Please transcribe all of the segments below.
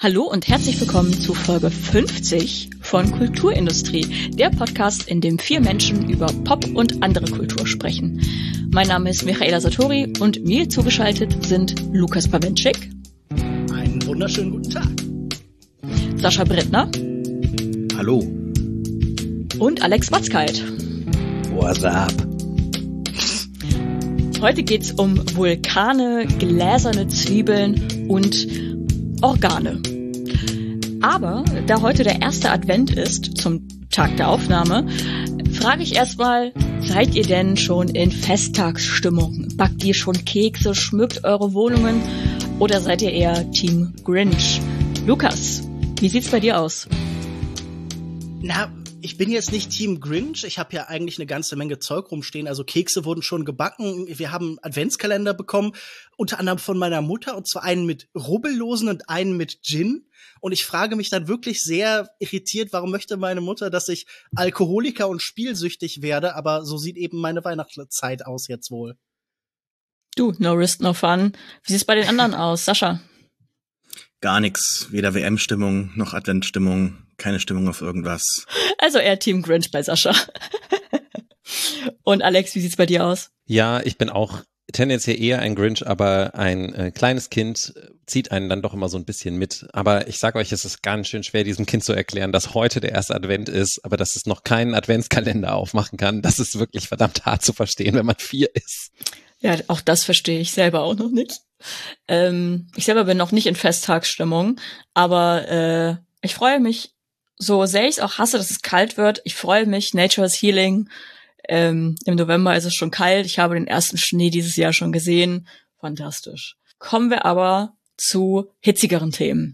Hallo und herzlich willkommen zu Folge 50 von Kulturindustrie, der Podcast, in dem 4 Menschen über Pop und andere Kultur sprechen. Mein Name ist Michaela Satori und mir zugeschaltet sind Lukas Bawenschik. Einen wunderschönen guten Tag. Sascha Brittner. Hallo. Und Alex Watzkeit. What's up? Heute geht's um Vulkane, gläserne Zwiebeln und Organe. Aber da heute der erste Advent ist, zum Tag der Aufnahme, frage ich erstmal, seid ihr denn schon in Festtagsstimmung? Backt ihr schon Kekse, schmückt eure Wohnungen oder seid ihr eher Team Grinch? Lukas, wie sieht's bei dir aus? Na, ich bin jetzt nicht Team Grinch. Ich habe ja eigentlich eine ganze Menge Zeug rumstehen. Also Kekse wurden schon gebacken. Wir haben Adventskalender bekommen, unter anderem von meiner Mutter, und zwar einen mit Rubbellosen und einen mit Gin. Und ich frage mich dann wirklich sehr irritiert, warum möchte meine Mutter, dass ich Alkoholiker und spielsüchtig werde? Aber so sieht eben meine Weihnachtszeit aus jetzt wohl. Du, no risk, no fun. Wie sieht's bei den anderen aus, Sascha? Gar nix. Weder WM-Stimmung noch Adventstimmung. Keine Stimmung auf irgendwas. Also eher Team Grinch bei Sascha. Und Alex, wie sieht's bei dir aus? Ja, ich bin auch tendenziell eher ein Grinch, aber ein kleines Kind zieht einen dann doch immer so ein bisschen mit. Aber ich sage euch, es ist ganz schön schwer, diesem Kind zu erklären, dass heute der erste Advent ist, aber dass es noch keinen Adventskalender aufmachen kann. Das ist wirklich verdammt hart zu verstehen, wenn man 4 ist. Ja, auch das verstehe ich selber auch noch nicht. Ich selber bin noch nicht in Festtagsstimmung, aber ich freue mich, so sehr ich es auch hasse, dass es kalt wird. Ich freue mich, Nature is Healing. Im November ist es schon kalt. Ich habe den ersten Schnee dieses Jahr schon gesehen. Fantastisch. Kommen wir aber zu hitzigeren Themen.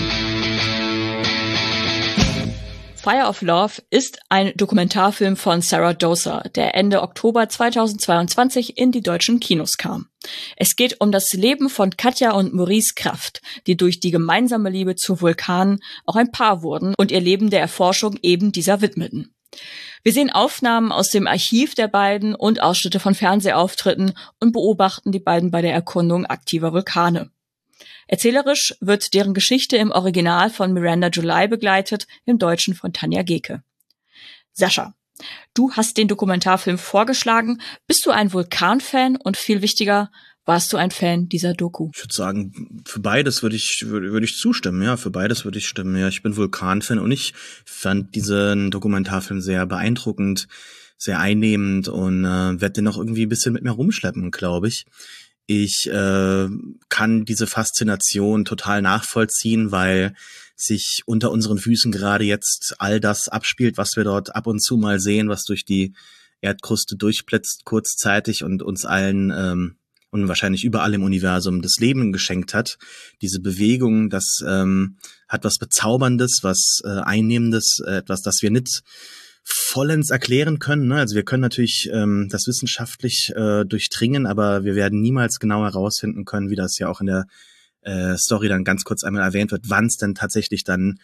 Fire of Love ist ein Dokumentarfilm von Sarah Dosa, der Ende Oktober 2022 in die deutschen Kinos kam. Es geht um das Leben von Katja und Maurice Kraft, die durch die gemeinsame Liebe zu Vulkanen auch ein Paar wurden und ihr Leben der Erforschung eben dieser widmeten. Wir sehen Aufnahmen aus dem Archiv der beiden und Ausschnitte von Fernsehauftritten und beobachten die beiden bei der Erkundung aktiver Vulkane. Erzählerisch wird deren Geschichte im Original von Miranda July begleitet, im Deutschen von Tanja Geke. Sascha, du hast den Dokumentarfilm vorgeschlagen. Bist du ein Vulkanfan und viel wichtiger, warst du ein Fan dieser Doku? Ich würde sagen, für beides würde ich zustimmen. Ja, für beides würde ich stimmen. Ja, ich bin Vulkanfan und ich fand diesen Dokumentarfilm sehr beeindruckend, sehr einnehmend und werde den auch irgendwie ein bisschen mit mir rumschleppen, glaube ich. Ich kann diese Faszination total nachvollziehen, weil sich unter unseren Füßen gerade jetzt all das abspielt, was wir dort ab und zu mal sehen, was durch die Erdkruste durchblitzt kurzzeitig und uns allen und wahrscheinlich überall im Universum das Leben geschenkt hat. Diese Bewegung, das hat was Bezauberndes, was Einnehmendes, etwas, das wir nicht vollends erklären können. Ne? Also wir können natürlich das wissenschaftlich durchdringen, aber wir werden niemals genau herausfinden können, wie das ja auch in der Story dann ganz kurz einmal erwähnt wird, wann es denn tatsächlich dann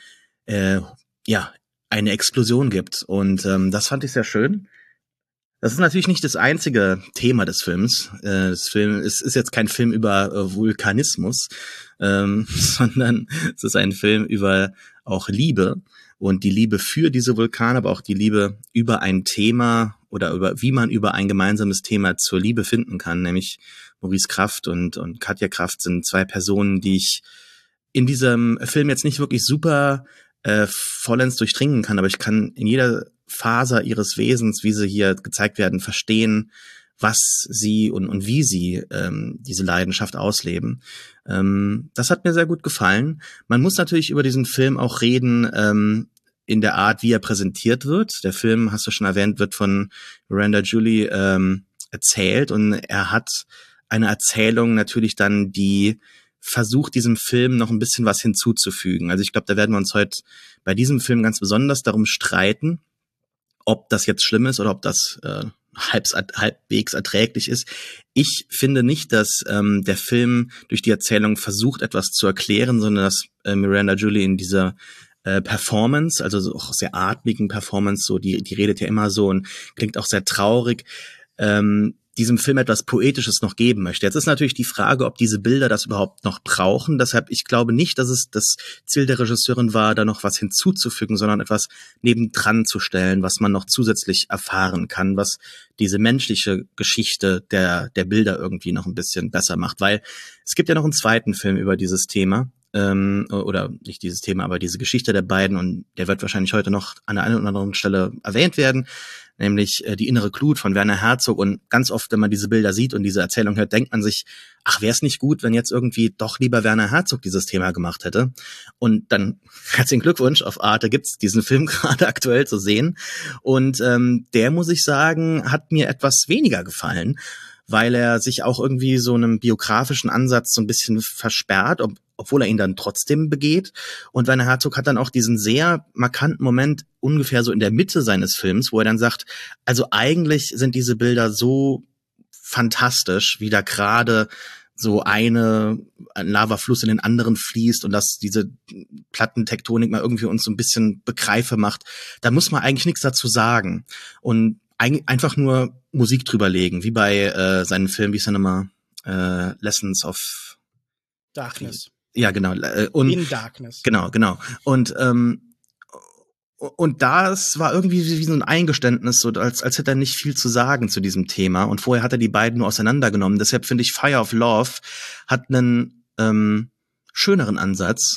eine Explosion gibt. Und das fand ich sehr schön. Das ist natürlich nicht das einzige Thema des Films. Es ist jetzt kein Film über Vulkanismus, sondern es ist ein Film über auch Liebe. Und die Liebe für diese Vulkane, aber auch die Liebe über ein Thema oder über wie man über ein gemeinsames Thema zur Liebe finden kann, nämlich Maurice Kraft und Katja Kraft sind 2 Personen, die ich in diesem Film jetzt nicht wirklich super vollends durchdringen kann, aber ich kann in jeder Faser ihres Wesens, wie sie hier gezeigt werden, verstehen, was sie und wie sie diese Leidenschaft ausleben. Das hat mir sehr gut gefallen. Man muss natürlich über diesen Film auch reden, in der Art, wie er präsentiert wird. Der Film, hast du schon erwähnt, wird von Miranda July erzählt und er hat eine Erzählung natürlich dann, die versucht, diesem Film noch ein bisschen was hinzuzufügen. Also ich glaube, da werden wir uns heute bei diesem Film ganz besonders darum streiten, ob das jetzt schlimm ist oder ob das halbwegs erträglich ist. Ich finde nicht, dass der Film durch die Erzählung versucht, etwas zu erklären, sondern dass Miranda July in dieser Performance, also so auch sehr atmigen Performance, so die redet ja immer so und klingt auch sehr traurig, diesem Film etwas Poetisches noch geben möchte. Jetzt ist natürlich die Frage, ob diese Bilder das überhaupt noch brauchen. Deshalb, ich glaube nicht, dass es das Ziel der Regisseurin war, da noch was hinzuzufügen, sondern etwas nebendran zu stellen, was man noch zusätzlich erfahren kann, was diese menschliche Geschichte der Bilder irgendwie noch ein bisschen besser macht. Weil es gibt ja noch einen zweiten Film über dieses Thema, oder nicht dieses Thema, aber diese Geschichte der beiden, und der wird wahrscheinlich heute noch an der einen oder anderen Stelle erwähnt werden, nämlich Die innere Glut von Werner Herzog. Und ganz oft, wenn man diese Bilder sieht und diese Erzählung hört, denkt man sich, ach, wäre es nicht gut, wenn jetzt irgendwie doch lieber Werner Herzog dieses Thema gemacht hätte. Und dann herzlichen Glückwunsch, auf Arte gibt's diesen Film gerade aktuell zu sehen. Und der, muss ich sagen, hat mir etwas weniger gefallen, weil er sich auch irgendwie so einem biografischen Ansatz so ein bisschen versperrt, obwohl er ihn dann trotzdem begeht. Und Werner Herzog hat dann auch diesen sehr markanten Moment ungefähr so in der Mitte seines Films, wo er dann sagt, also eigentlich sind diese Bilder so fantastisch, wie da gerade so ein Lavafluss in den anderen fließt und dass diese Plattentektonik mal irgendwie uns so ein bisschen begreife macht. Da muss man eigentlich nichts dazu sagen. Und einfach nur Musik drüber legen, wie bei seinem Film, wie ist er nochmal, Lessons of Darkness. Ja, genau. In Darkness. Genau. Und das war irgendwie wie so ein Eingeständnis, so als hätte er nicht viel zu sagen zu diesem Thema. Und vorher hat er die beiden nur auseinandergenommen. Deshalb finde ich, Fire of Love hat einen schöneren Ansatz,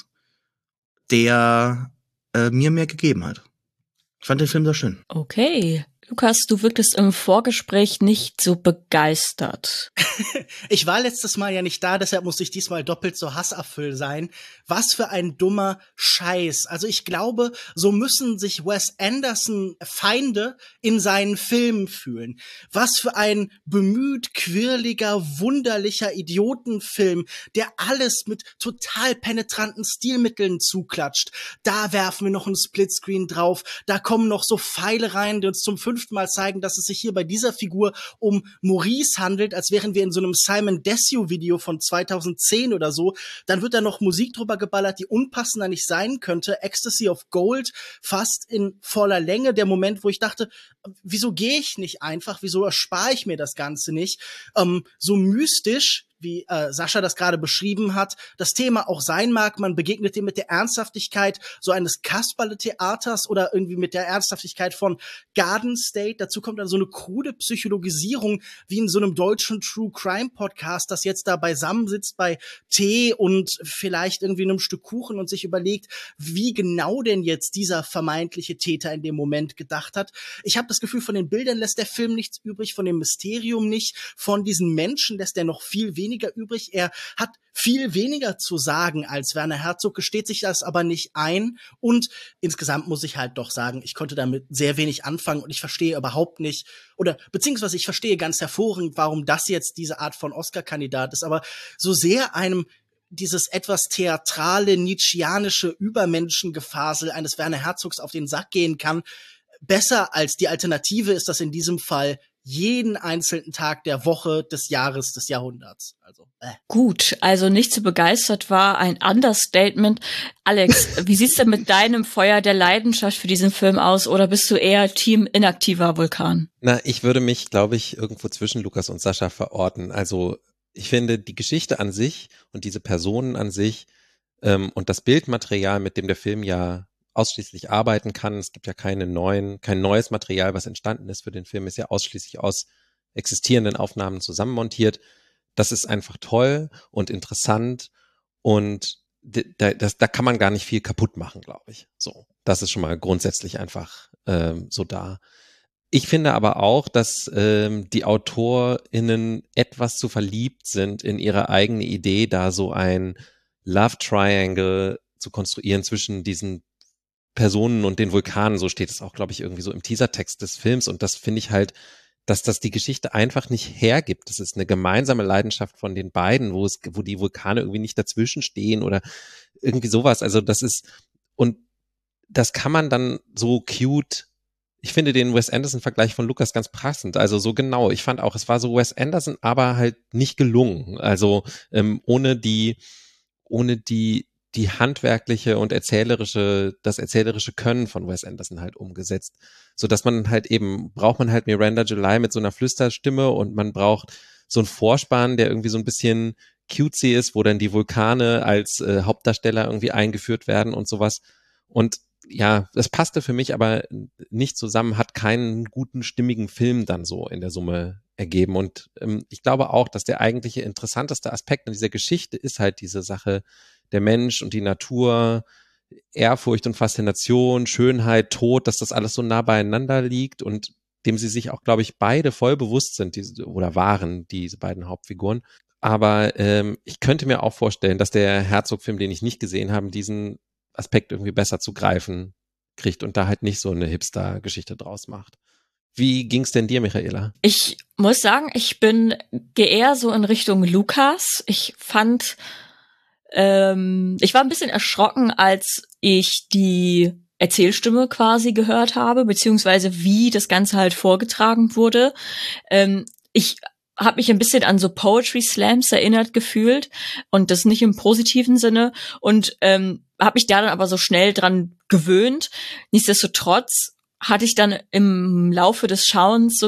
der mir mehr gegeben hat. Ich fand den Film sehr schön. Okay. Lukas, du wirktest im Vorgespräch nicht so begeistert. Ich war letztes Mal ja nicht da, deshalb musste ich diesmal doppelt so hasserfüllt sein. Was für ein dummer Scheiß. Also ich glaube, so müssen sich Wes Anderson Feinde in seinen Filmen fühlen. Was für ein bemüht, quirliger, wunderlicher Idiotenfilm, der alles mit total penetranten Stilmitteln zuklatscht. Da werfen wir noch einen Splitscreen drauf, da kommen noch so Pfeile rein, die uns zum 5. Mal zeigen, dass es sich hier bei dieser Figur um Maurice handelt, als wären wir in so einem Simon Desue-Video von 2010 oder so. Dann wird da noch Musik drüber geballert, die unpassender nicht sein könnte. Ecstasy of Gold, fast in voller Länge. Der Moment, wo ich dachte, wieso gehe ich nicht einfach? Wieso erspare ich mir das Ganze nicht? So mystisch, wie Sascha das gerade beschrieben hat, das Thema auch sein mag, man begegnet dem mit der Ernsthaftigkeit so eines Kasperle-Theaters oder irgendwie mit der Ernsthaftigkeit von Garden State. Dazu kommt dann so eine krude Psychologisierung wie in so einem deutschen True-Crime-Podcast, das jetzt da beisammen sitzt bei Tee und vielleicht irgendwie einem Stück Kuchen und sich überlegt, wie genau denn jetzt dieser vermeintliche Täter in dem Moment gedacht hat. Ich habe das Gefühl, von den Bildern lässt der Film nichts übrig, von dem Mysterium nicht, von diesen Menschen lässt er noch viel weniger übrig. Er hat viel weniger zu sagen als Werner Herzog, gesteht sich das aber nicht ein. Und insgesamt muss ich halt doch sagen, ich konnte damit sehr wenig anfangen und ich verstehe überhaupt nicht, oder beziehungsweise ich verstehe ganz hervorragend, warum das jetzt diese Art von Oscar-Kandidat ist. Aber so sehr einem dieses etwas theatrale, nietzscheanische Übermenschengefasel eines Werner Herzogs auf den Sack gehen kann, besser als die Alternative ist das in diesem Fall jeden einzelnen Tag der Woche, des Jahres, des Jahrhunderts. Also, Gut, also nicht so begeistert war ein Understatement. Alex, wie sieht's denn mit deinem Feuer der Leidenschaft für diesen Film aus? Oder bist du eher Team inaktiver Vulkan? Na, ich würde mich, glaube ich, irgendwo zwischen Lukas und Sascha verorten. Also ich finde die Geschichte an sich und diese Personen an sich und das Bildmaterial, mit dem der Film ja ausschließlich arbeiten kann. Es gibt ja kein neues Material, was entstanden ist für den Film, ist ja ausschließlich aus existierenden Aufnahmen zusammenmontiert. Das ist einfach toll und interessant und da kann man gar nicht viel kaputt machen, glaube ich. So, das ist schon mal grundsätzlich einfach so da. Ich finde aber auch, dass die AutorInnen etwas zu verliebt sind in ihre eigene Idee, da so ein Love Triangle zu konstruieren zwischen diesen Personen und den Vulkanen, so steht es auch, glaube ich, irgendwie so im Teasertext des Films. Und das finde ich halt, dass das die Geschichte einfach nicht hergibt. Das ist eine gemeinsame Leidenschaft von den beiden, wo die Vulkane irgendwie nicht dazwischen stehen oder irgendwie sowas. Also das ist, und das kann man dann so cute. Ich finde den Wes Anderson-Vergleich von Lukas ganz passend. Also so genau. Ich fand auch, es war so Wes Anderson, aber halt nicht gelungen. Also ohne die die handwerkliche und das erzählerische Können von Wes Anderson halt umgesetzt. So dass man halt eben, braucht man halt Miranda July mit so einer Flüsterstimme und man braucht so einen Vorspann, der irgendwie so ein bisschen cutesy ist, wo dann die Vulkane als Hauptdarsteller irgendwie eingeführt werden und sowas. Und ja, das passte für mich aber nicht zusammen, hat keinen guten, stimmigen Film dann so in der Summe ergeben. Und ich glaube auch, dass der eigentliche interessanteste Aspekt an dieser Geschichte ist halt diese Sache der Mensch und die Natur, Ehrfurcht und Faszination, Schönheit, Tod, dass das alles so nah beieinander liegt und dem sie sich auch, glaube ich, beide voll bewusst sind, oder waren diese beiden Hauptfiguren. Aber ich könnte mir auch vorstellen, dass der Herzog-Film, den ich nicht gesehen habe, diesen Aspekt irgendwie besser zu greifen kriegt und da halt nicht so eine Hipster-Geschichte draus macht. Wie ging's denn dir, Michaela? Ich muss sagen, gehe eher so in Richtung Lukas. Ich war ein bisschen erschrocken, als ich die Erzählstimme quasi gehört habe, beziehungsweise wie das Ganze halt vorgetragen wurde. Ich habe mich ein bisschen an so Poetry Slams erinnert gefühlt und das nicht im positiven Sinne und habe mich da dann aber so schnell dran gewöhnt. Nichtsdestotrotz hatte ich dann im Laufe des Schauens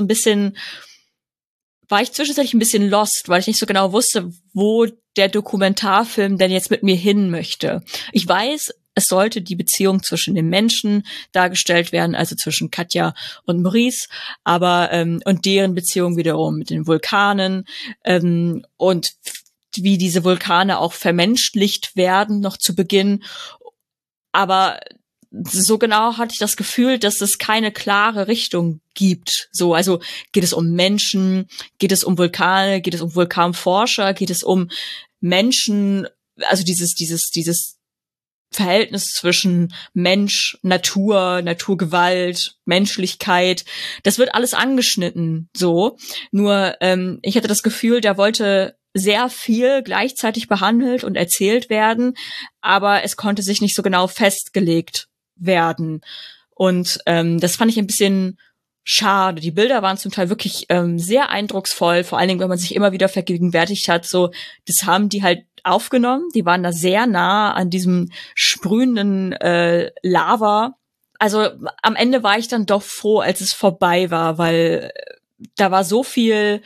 war ich zwischenzeitlich ein bisschen lost, weil ich nicht so genau wusste, wo der Dokumentarfilm denn jetzt mit mir hin möchte. Ich weiß, es sollte die Beziehung zwischen den Menschen dargestellt werden, also zwischen Katja und Maurice, aber und deren Beziehung wiederum mit den Vulkanen und wie diese Vulkane auch vermenschlicht werden noch zu Beginn. Aber so genau hatte ich das Gefühl, dass es keine klare Richtung gibt. So, also geht es um Menschen, geht es um Vulkane, geht es um Vulkanforscher, geht es um Menschen, also dieses Verhältnis zwischen Mensch, Natur, Naturgewalt, Menschlichkeit, das wird alles angeschnitten, so. Nur, ich hatte das Gefühl, da wollte sehr viel gleichzeitig behandelt und erzählt werden, aber es konnte sich nicht so genau festgelegt werden. Und das fand ich ein bisschen schade. Die Bilder waren zum Teil wirklich sehr eindrucksvoll, vor allen Dingen, wenn man sich immer wieder vergegenwärtigt hat, so, das haben die halt aufgenommen, die waren da sehr nah an diesem sprühenden Lava. Also am Ende war ich dann doch froh, als es vorbei war, weil da war so viel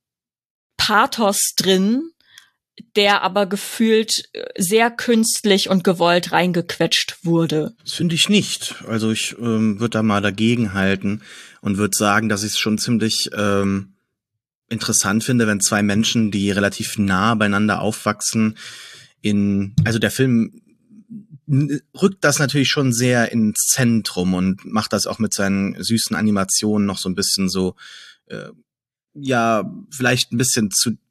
Pathos drin, der aber gefühlt sehr künstlich und gewollt reingequetscht wurde. Das finde ich nicht. Also ich würde da mal dagegen halten und würde sagen, dass ich es schon ziemlich interessant finde, wenn zwei Menschen, die relativ nah beieinander aufwachsen, also der Film rückt das natürlich schon sehr ins Zentrum und macht das auch mit seinen süßen Animationen noch so ein bisschen so, vielleicht ein bisschen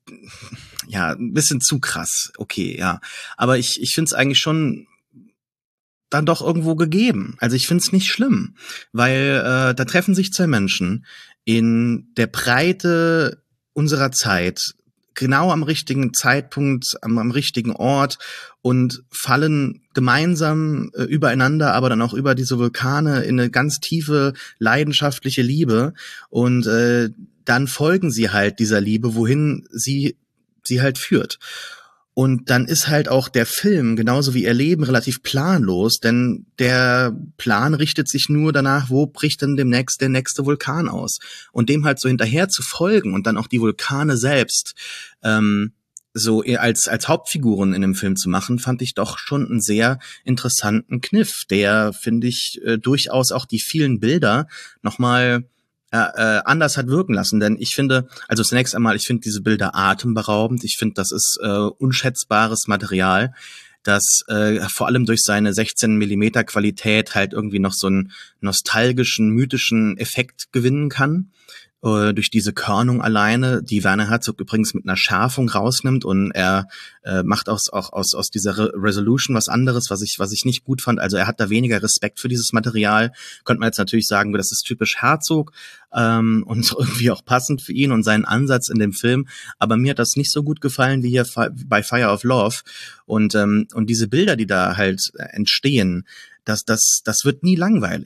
zu krass. Okay, ja. Aber ich finde es eigentlich schon dann doch irgendwo gegeben. Also ich finde es nicht schlimm, weil da treffen sich zwei Menschen in der Breite unserer Zeit, genau am richtigen Zeitpunkt, am richtigen Ort und fallen gemeinsam übereinander, aber dann auch über diese Vulkane in eine ganz tiefe, leidenschaftliche Liebe und dann folgen sie halt dieser Liebe, wohin sie halt führt. Und dann ist halt auch der Film, genauso wie ihr Leben, relativ planlos, denn der Plan richtet sich nur danach, wo bricht denn demnächst der nächste Vulkan aus. Und dem halt so hinterher zu folgen und dann auch die Vulkane selbst so als Hauptfiguren in dem Film zu machen, fand ich doch schon einen sehr interessanten Kniff, der, finde ich, durchaus auch die vielen Bilder nochmal anders hat wirken lassen, denn ich finde, also zunächst einmal, ich finde diese Bilder atemberaubend, ich finde, das ist unschätzbares Material, das vor allem durch seine 16 Millimeter Qualität halt irgendwie noch so einen nostalgischen, mythischen Effekt gewinnen kann, durch diese Körnung alleine, die Werner Herzog übrigens mit einer Schärfung rausnimmt und er macht aus dieser Resolution was anderes, was ich nicht gut fand. Also er hat da weniger Respekt für dieses Material. Könnte man jetzt natürlich sagen, das ist typisch Herzog und irgendwie auch passend für ihn und seinen Ansatz in dem Film. Aber mir hat das nicht so gut gefallen wie hier bei Fire of Love. Und diese Bilder, die da halt entstehen, das wird nie langweilig.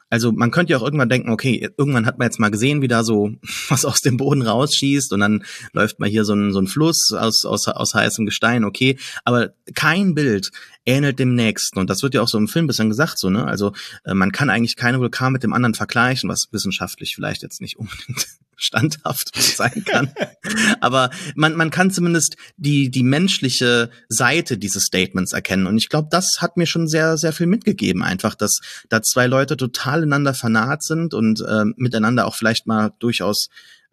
Also man könnte ja auch irgendwann denken, okay, irgendwann hat man jetzt mal gesehen, wie da so was aus dem Boden rausschießt und dann läuft mal hier so ein Fluss aus heißem Gestein, okay. Aber kein Bild ähnelt dem nächsten. Und das wird ja auch so im Film bislang gesagt, so, ne? Also man kann eigentlich keine Vulkan mit dem anderen vergleichen, was wissenschaftlich vielleicht jetzt nicht unbedingt standhaft sein kann. Aber man kann zumindest die menschliche Seite dieses Statements erkennen. Und ich glaube, das hat mir schon sehr, sehr viel mitgegeben. Einfach, dass da zwei Leute total ineinander vernarrt sind und miteinander auch vielleicht mal durchaus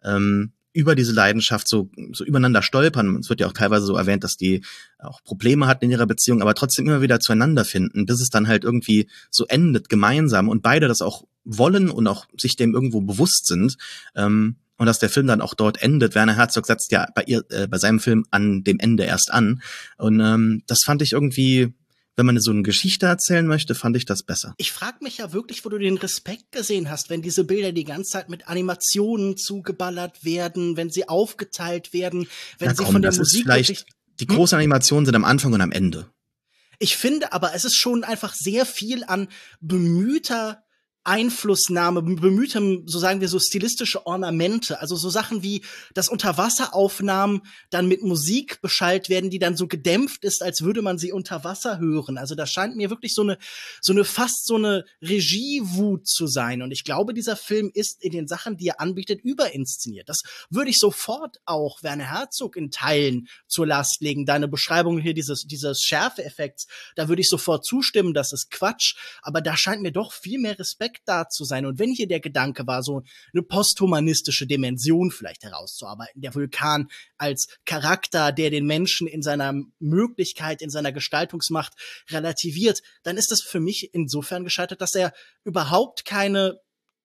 über diese Leidenschaft so übereinander stolpern. Es wird ja auch teilweise so erwähnt, dass die auch Probleme hatten in ihrer Beziehung, aber trotzdem immer wieder zueinander finden, bis es dann halt irgendwie so endet gemeinsam und beide das auch wollen und auch sich dem irgendwo bewusst sind. Und dass der Film dann auch dort endet. Werner Herzog setzt ja bei seinem Film an dem Ende erst an. Und das fand ich irgendwie, wenn man so eine Geschichte erzählen möchte, fand ich das besser. Ich frage mich ja wirklich, wo du den Respekt gesehen hast, wenn diese Bilder die ganze Zeit mit Animationen zugeballert werden, wenn sie aufgeteilt werden, wenn sie von der Musik wirklich... Die großen Animationen sind am Anfang und am Ende. Ich finde aber, es ist schon einfach sehr viel an bemühter Einflussnahme, bemühtem, so sagen wir so, stilistische Ornamente, also so Sachen wie, dass Unterwasseraufnahmen dann mit Musik beschallt werden, die dann so gedämpft ist, als würde man sie unter Wasser hören. Also das scheint mir wirklich so eine fast so eine Regiewut zu sein. Und ich glaube, dieser Film ist in den Sachen, die er anbietet, überinszeniert. Das würde ich sofort auch Werner Herzog in Teilen zur Last legen. Deine Beschreibung hier dieses Schärfe-Effekts, da würde ich sofort zustimmen, das ist Quatsch. Aber da scheint mir doch viel mehr Respekt da zu sein. Und wenn hier der Gedanke war, so eine posthumanistische Dimension vielleicht herauszuarbeiten, der Vulkan als Charakter, der den Menschen in seiner Möglichkeit, in seiner Gestaltungsmacht relativiert, dann ist das für mich insofern gescheitert, dass er überhaupt keine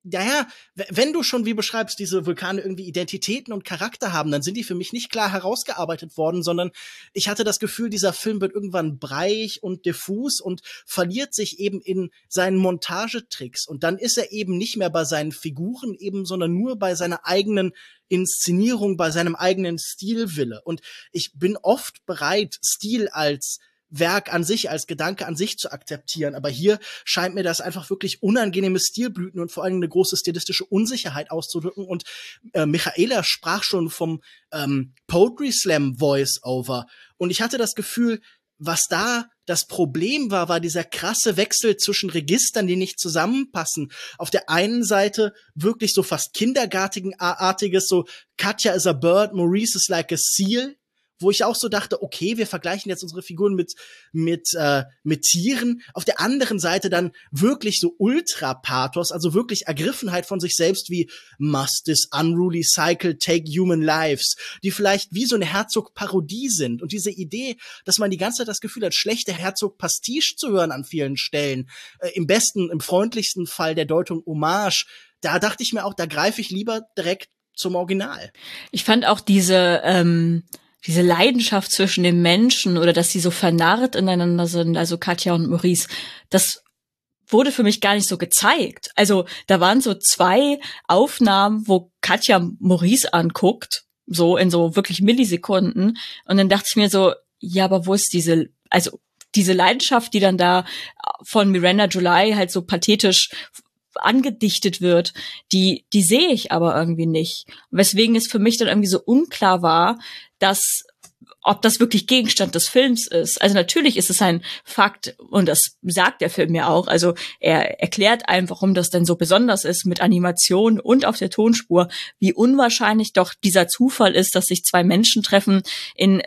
wenn du schon, wie beschreibst, diese Vulkane irgendwie Identitäten und Charakter haben, dann sind die für mich nicht klar herausgearbeitet worden, sondern ich hatte das Gefühl, dieser Film wird irgendwann breich und diffus und verliert sich eben in seinen Montagetricks. Und dann ist er eben nicht mehr bei seinen Figuren eben, sondern nur bei seiner eigenen Inszenierung, bei seinem eigenen Stilwille. Und ich bin oft bereit, Stil als Werk an sich, als Gedanke an sich zu akzeptieren. Aber hier scheint mir das einfach wirklich unangenehme Stilblüten und vor allem eine große stilistische Unsicherheit auszudrücken. Und Michaela sprach schon vom Poetry Slam Voice-Over. Und ich hatte das Gefühl, was da das Problem war dieser krasse Wechsel zwischen Registern, die nicht zusammenpassen. Auf der einen Seite wirklich so fast kindergartenartiges, so Katja is a bird, Maurice is like a seal, wo ich auch so dachte, okay, wir vergleichen jetzt unsere Figuren mit Tieren. Auf der anderen Seite dann wirklich so Ultra-Pathos, also wirklich Ergriffenheit von sich selbst wie must this unruly cycle take human lives, die vielleicht wie so eine Herzog-Parodie sind. Und diese Idee, dass man die ganze Zeit das Gefühl hat, schlechte Herzog-Pastiche zu hören an vielen Stellen, im freundlichsten Fall der Deutung Hommage, da dachte ich mir auch, da greife ich lieber direkt zum Original. Ich fand auch diese Leidenschaft zwischen den Menschen oder dass sie so vernarrt ineinander sind, also Katja und Maurice, das wurde für mich gar nicht so gezeigt. Also da waren so 2 Aufnahmen, wo Katja Maurice anguckt, so in so wirklich Millisekunden. Und dann dachte ich mir so, ja, aber wo ist diese Leidenschaft, die dann da von Miranda July halt so pathetisch angedichtet wird, die sehe ich aber irgendwie nicht. Weswegen es für mich dann irgendwie so unklar war, ob das wirklich Gegenstand des Films ist. Also natürlich ist es ein Fakt, und das sagt der Film ja auch, also er erklärt einem, warum das denn so besonders ist mit Animation und auf der Tonspur, wie unwahrscheinlich doch dieser Zufall ist, dass sich 2 Menschen treffen in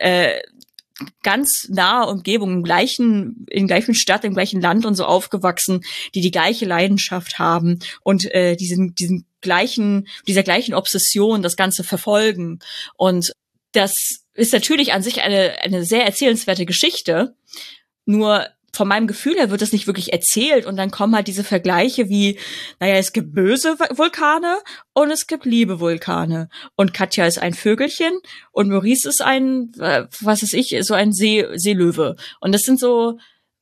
ganz naher Umgebung, in gleichen Stadt, im gleichen Land und so aufgewachsen, die gleiche Leidenschaft haben und dieser gleichen Obsession das Ganze verfolgen. Und das ist natürlich an sich eine sehr erzählenswerte Geschichte, nur von meinem Gefühl her wird das nicht wirklich erzählt und dann kommen halt diese Vergleiche wie, es gibt böse Vulkane und es gibt liebe Vulkane und Katja ist ein Vögelchen und Maurice ist ein, so ein Seelöwe und das sind so,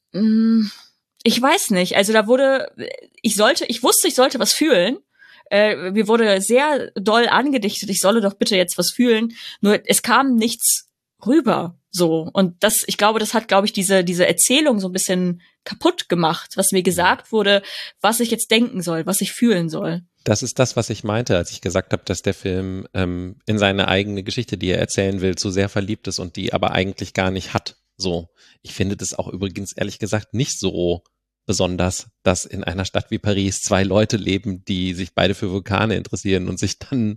ich weiß nicht, also ich wusste, ich sollte was fühlen. Mir wurde sehr doll angedichtet, ich solle doch bitte jetzt was fühlen. Nur es kam nichts rüber. So. Und ich glaube, das hat, diese Erzählung so ein bisschen kaputt gemacht, was mir gesagt wurde, was ich jetzt denken soll, was ich fühlen soll. Das ist das, was ich meinte, als ich gesagt habe, dass der Film in seine eigene Geschichte, die er erzählen will, zu sehr verliebt ist und die aber eigentlich gar nicht hat. So. Ich finde das auch übrigens ehrlich gesagt nicht so besonders, dass in einer Stadt wie Paris 2 Leute leben, die sich beide für Vulkane interessieren und sich dann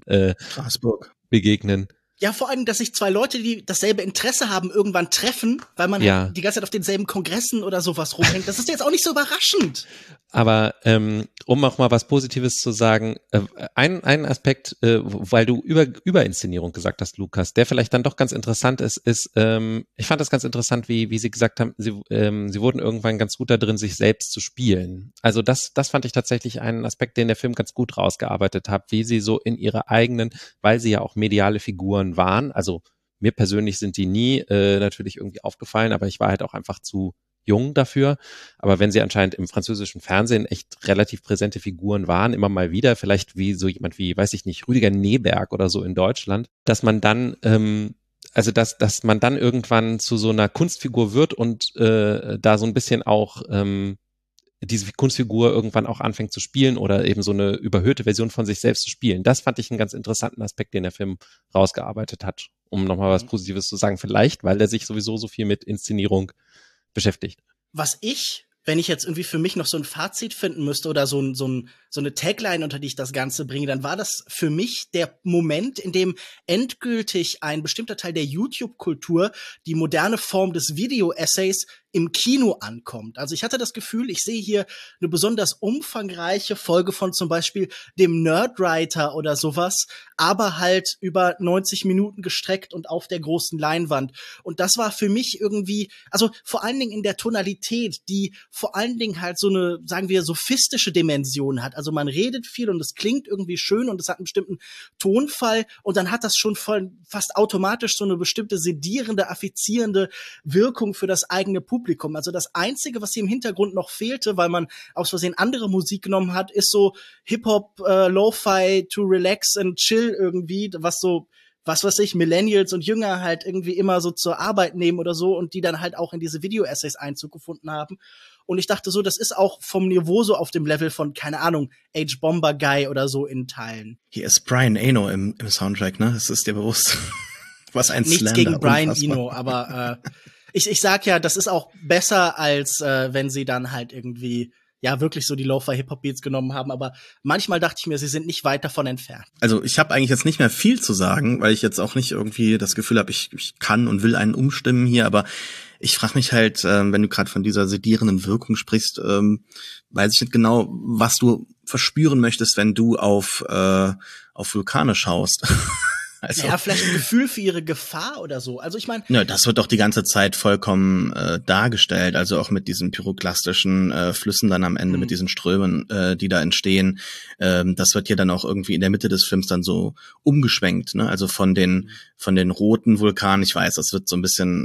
begegnen. Ja, vor allem, dass sich 2 Leute, die dasselbe Interesse haben, irgendwann treffen, weil man die ganze Zeit auf denselben Kongressen oder sowas rumhängt. Das ist jetzt auch nicht so überraschend. Aber um auch mal was Positives zu sagen, ein Aspekt, weil du Überinszenierung gesagt hast, Lukas, der vielleicht dann doch ganz interessant ist, ich fand das ganz interessant, wie sie gesagt haben, sie wurden irgendwann ganz gut da drin, sich selbst zu spielen. Also das fand ich tatsächlich einen Aspekt, den der Film ganz gut rausgearbeitet hat, wie sie so in ihre eigenen, weil sie ja auch mediale Figuren waren, also mir persönlich sind die nie natürlich irgendwie aufgefallen, aber ich war halt auch einfach zu jung dafür, aber wenn sie anscheinend im französischen Fernsehen echt relativ präsente Figuren waren, immer mal wieder, vielleicht wie so jemand wie, weiß ich nicht, Rüdiger Neberg oder so in Deutschland, dass man dann dass man dann irgendwann zu so einer Kunstfigur wird und da so ein bisschen auch diese Kunstfigur irgendwann auch anfängt zu spielen oder eben so eine überhöhte Version von sich selbst zu spielen. Das fand ich einen ganz interessanten Aspekt, den der Film rausgearbeitet hat, um nochmal was Positives zu sagen, vielleicht, weil er sich sowieso so viel mit Inszenierung beschäftigt. Was wenn ich jetzt irgendwie für mich noch so ein Fazit finden müsste oder so eine Tagline, unter die ich das Ganze bringe, dann war das für mich der Moment, in dem endgültig ein bestimmter Teil der YouTube-Kultur die moderne Form des Video-Essays im Kino ankommt. Also ich hatte das Gefühl, ich sehe hier eine besonders umfangreiche Folge von zum Beispiel dem Nerdwriter oder sowas, aber halt über 90 Minuten gestreckt und auf der großen Leinwand. Und das war für mich irgendwie, also vor allen Dingen in der Tonalität, die vor allen Dingen halt so eine, sagen wir, sophistische Dimension hat. Also man redet viel und es klingt irgendwie schön und es hat einen bestimmten Tonfall und dann hat das schon fast automatisch so eine bestimmte sedierende, affizierende Wirkung für das eigene Publikum. Also das Einzige, was hier im Hintergrund noch fehlte, weil man aus Versehen andere Musik genommen hat, ist so Hip-Hop, Lo-Fi to relax and chill irgendwie, was weiß ich, Millennials und Jünger halt irgendwie immer so zur Arbeit nehmen oder so und die dann halt auch in diese Video-Essays Einzug gefunden haben. Und ich dachte so, das ist auch vom Niveau so auf dem Level von, keine Ahnung, H-Bomber Guy oder so in Teilen. Hier ist Brian Eno im Soundtrack, ne? Das ist dir bewusst. Was ein Nichts Slander, gegen Brian unfassbar. Eno, aber ich sag ja, das ist auch besser, als wenn sie dann halt irgendwie ja wirklich so die Lo-Fi-Hip-Hop-Beats genommen haben. Aber manchmal dachte ich mir, sie sind nicht weit davon entfernt. Also ich habe eigentlich jetzt nicht mehr viel zu sagen, weil ich jetzt auch nicht irgendwie das Gefühl habe, ich kann und will einen umstimmen hier. Aber ich frage mich halt, wenn du gerade von dieser sedierenden Wirkung sprichst, weiß ich nicht genau, was du verspüren möchtest, wenn du auf Vulkane schaust. Also, ja, vielleicht ein Gefühl für ihre Gefahr oder so. Also ich meine, ja, das wird doch die ganze Zeit vollkommen dargestellt. Also auch mit diesen pyroklastischen Flüssen dann am Ende, mit diesen Strömen, die da entstehen. Das wird ja dann auch irgendwie in der Mitte des Films dann so umgeschwenkt. Ne? Also von den roten Vulkanen. Ich weiß, das wird so ein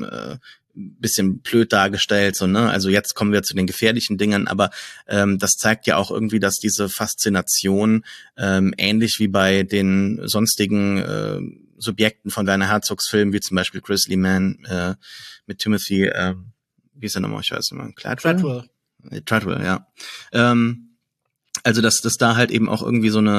bisschen blöd dargestellt, so, ne? Also jetzt kommen wir zu den gefährlichen Dingen, aber das zeigt ja auch irgendwie, dass diese Faszination ähnlich wie bei den sonstigen Subjekten von Werner Herzogs Filmen, wie zum Beispiel Grizzly Man mit Timothy, wie ist er nochmal? Ich weiß nicht mehr. Treadwell, ja. Also dass da halt eben auch irgendwie so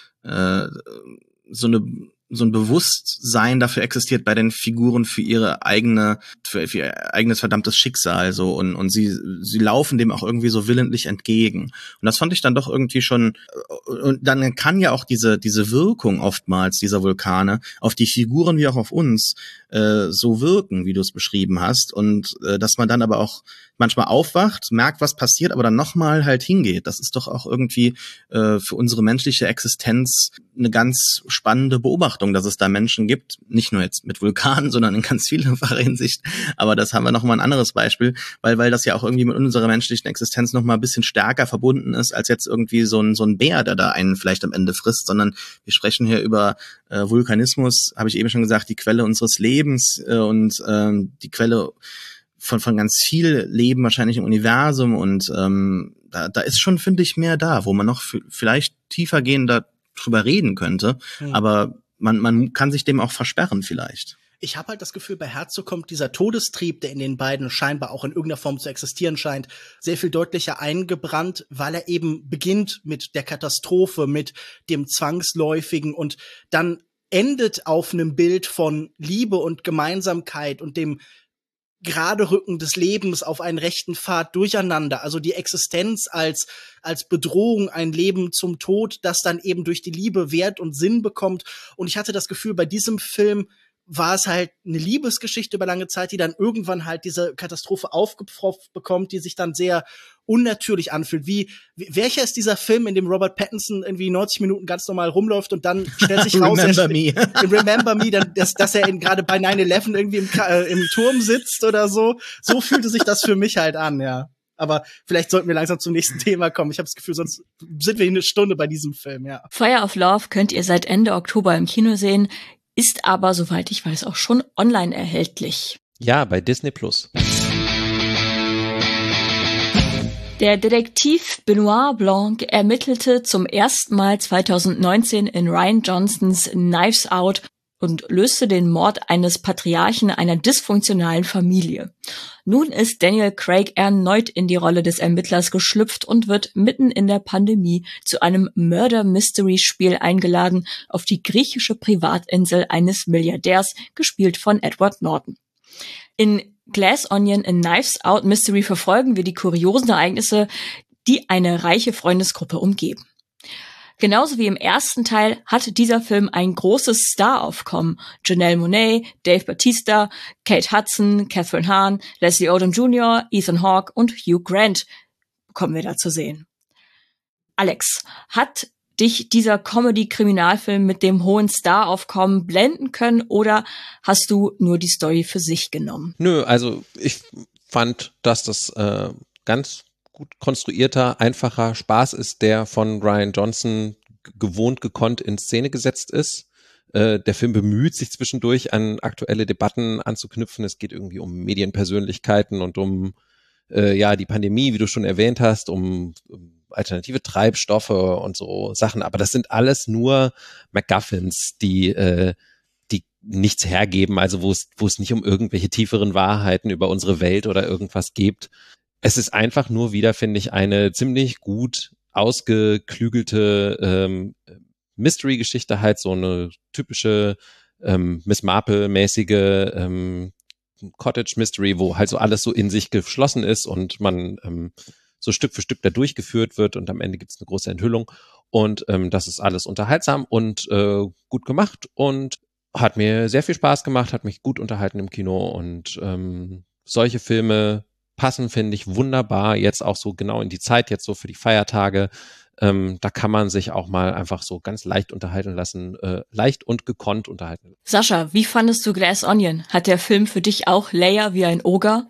ein Bewusstsein dafür existiert bei den Figuren für ihr eigenes verdammtes Schicksal, so, und sie laufen dem auch irgendwie so willentlich entgegen. Und das fand ich dann doch irgendwie schon, und dann kann ja auch diese Wirkung oftmals dieser Vulkane auf die Figuren wie auch auf uns so wirken, wie du es beschrieben hast, und dass man dann aber auch manchmal aufwacht, merkt, was passiert, aber dann nochmal halt hingeht. Das ist doch auch irgendwie für unsere menschliche Existenz eine ganz spannende Beobachtung, dass es da Menschen gibt, nicht nur jetzt mit Vulkanen, sondern in ganz vielfacher Hinsicht. Aber das haben wir nochmal ein anderes Beispiel, weil das ja auch irgendwie mit unserer menschlichen Existenz nochmal ein bisschen stärker verbunden ist, als jetzt irgendwie so ein Bär, der da einen vielleicht am Ende frisst, sondern wir sprechen hier über Vulkanismus, habe ich eben schon gesagt, die Quelle unseres Lebens und die Quelle von ganz viel Leben wahrscheinlich im Universum, und da ist schon, finde ich, mehr da, wo man noch vielleicht tiefergehend darüber reden könnte, aber man kann sich dem auch versperren vielleicht. Ich habe halt das Gefühl, bei Herzog kommt dieser Todestrieb, der in den beiden scheinbar auch in irgendeiner Form zu existieren scheint, sehr viel deutlicher eingebrannt, weil er eben beginnt mit der Katastrophe, mit dem Zwangsläufigen und dann endet auf einem Bild von Liebe und Gemeinsamkeit und dem Geraderücken des Lebens auf einen rechten Pfad durcheinander. Also die Existenz als Bedrohung, ein Leben zum Tod, das dann eben durch die Liebe Wert und Sinn bekommt. Und ich hatte das Gefühl, bei diesem Film war es halt eine Liebesgeschichte über lange Zeit, die dann irgendwann halt diese Katastrophe aufgepfropft bekommt, die sich dann sehr unnatürlich anfühlt. Welcher ist dieser Film, in dem Robert Pattinson irgendwie 90 Minuten ganz normal rumläuft und dann stellt sich raus, Remember Me, dann, dass er gerade bei 9/11 irgendwie im Turm sitzt oder so. So fühlte sich das für mich halt an, ja. Aber vielleicht sollten wir langsam zum nächsten Thema kommen. Ich habe das Gefühl, sonst sind wir eine Stunde bei diesem Film, ja. Fire of Love könnt ihr seit Ende Oktober im Kino sehen, ist aber, soweit ich weiß, auch schon online erhältlich. Ja, bei Disney+. Der Detektiv Benoit Blanc ermittelte zum ersten Mal 2019 in Rian Johnsons Knives Out und löste den Mord eines Patriarchen einer dysfunktionalen Familie. Nun ist Daniel Craig erneut in die Rolle des Ermittlers geschlüpft und wird mitten in der Pandemie zu einem Murder-Mystery-Spiel eingeladen auf die griechische Privatinsel eines Milliardärs, gespielt von Edward Norton. In Glass Onion, a Knives Out Mystery verfolgen wir die kuriosen Ereignisse, die eine reiche Freundesgruppe umgeben. Genauso wie im ersten Teil hat dieser Film ein großes Staraufkommen. Janelle Monáe, Dave Bautista, Kate Hudson, Catherine Hahn, Leslie Odom Jr., Ethan Hawke und Hugh Grant bekommen wir da zu sehen. Alex, hat dich dieser Comedy-Kriminalfilm mit dem hohen Staraufkommen blenden können oder hast du nur die Story für sich genommen? Nö, also ich fand, dass das ganz gut konstruierter, einfacher Spaß ist, der von Rian Johnson gekonnt in Szene gesetzt ist. Der Film bemüht sich zwischendurch an aktuelle Debatten anzuknüpfen. Es geht irgendwie um Medienpersönlichkeiten und um die Pandemie, wie du schon erwähnt hast, um alternative Treibstoffe und so Sachen. Aber das sind alles nur MacGuffins, die nichts hergeben, also wo es nicht um irgendwelche tieferen Wahrheiten über unsere Welt oder irgendwas geht. Es ist einfach nur wieder, finde ich, eine ziemlich gut ausgeklügelte Mystery-Geschichte, halt so eine typische Miss Marple-mäßige Cottage-Mystery, wo halt so alles so in sich geschlossen ist und man so Stück für Stück da durchgeführt wird und am Ende gibt es eine große Enthüllung und das ist alles unterhaltsam und gut gemacht und hat mir sehr viel Spaß gemacht, hat mich gut unterhalten im Kino und solche Filme passen, finde ich, wunderbar jetzt auch so genau in die Zeit, jetzt so für die Feiertage. Da kann man sich auch mal einfach so ganz leicht unterhalten lassen, leicht und gekonnt unterhalten. Sascha, wie fandest du Glass Onion? Hat der Film für dich auch Layer wie ein Oger?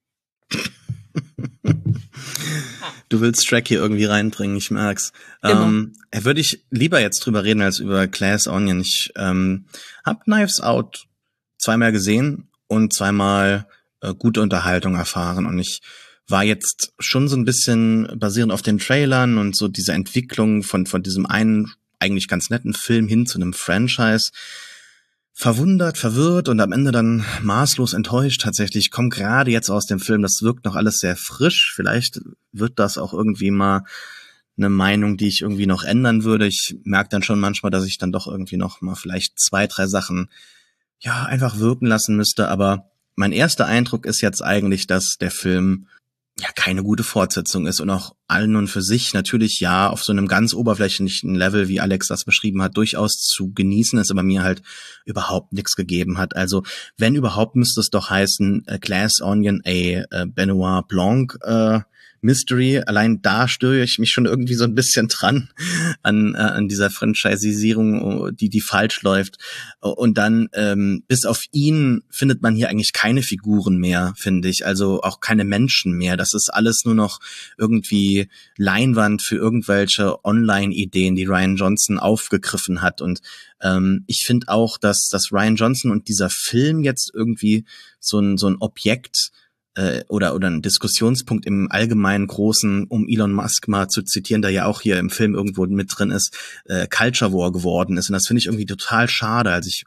Du willst Shrek hier irgendwie reinbringen, ich merk's. Würde ich lieber jetzt drüber reden als über Glass Onion. Ich hab Knives Out zweimal gesehen und zweimal gute Unterhaltung erfahren und ich war jetzt schon so ein bisschen basierend auf den Trailern und so diese Entwicklung von diesem einen eigentlich ganz netten Film hin zu einem Franchise verwundert, verwirrt und am Ende dann maßlos enttäuscht tatsächlich. Ich komme gerade jetzt aus dem Film, das wirkt noch alles sehr frisch. Vielleicht wird das auch irgendwie mal eine Meinung, die ich irgendwie noch ändern würde. Ich merke dann schon manchmal, dass ich dann doch irgendwie noch mal vielleicht 2, 3 Sachen einfach wirken lassen müsste, aber mein erster Eindruck ist jetzt eigentlich, dass der Film keine gute Fortsetzung ist und auch allen und für sich natürlich auf so einem ganz oberflächlichen Level, wie Alex das beschrieben hat, durchaus zu genießen ist, aber mir halt überhaupt nichts gegeben hat. Also wenn überhaupt, müsste es doch heißen Glass Onion, Benoit Blanc Mystery. Allein da störe ich mich schon irgendwie so ein bisschen dran an dieser Franchisierung, die falsch läuft. Und dann bis auf ihn findet man hier eigentlich keine Figuren mehr, finde ich. Also auch keine Menschen mehr. Das ist alles nur noch irgendwie Leinwand für irgendwelche Online-Ideen, die Rian Johnson aufgegriffen hat. Und ich finde auch, dass Rian Johnson und dieser Film jetzt irgendwie so ein Objekt oder ein Diskussionspunkt im allgemeinen Großen, um Elon Musk mal zu zitieren, der ja auch hier im Film irgendwo mit drin ist, Culture War geworden ist. Und das finde ich irgendwie total schade. Also ich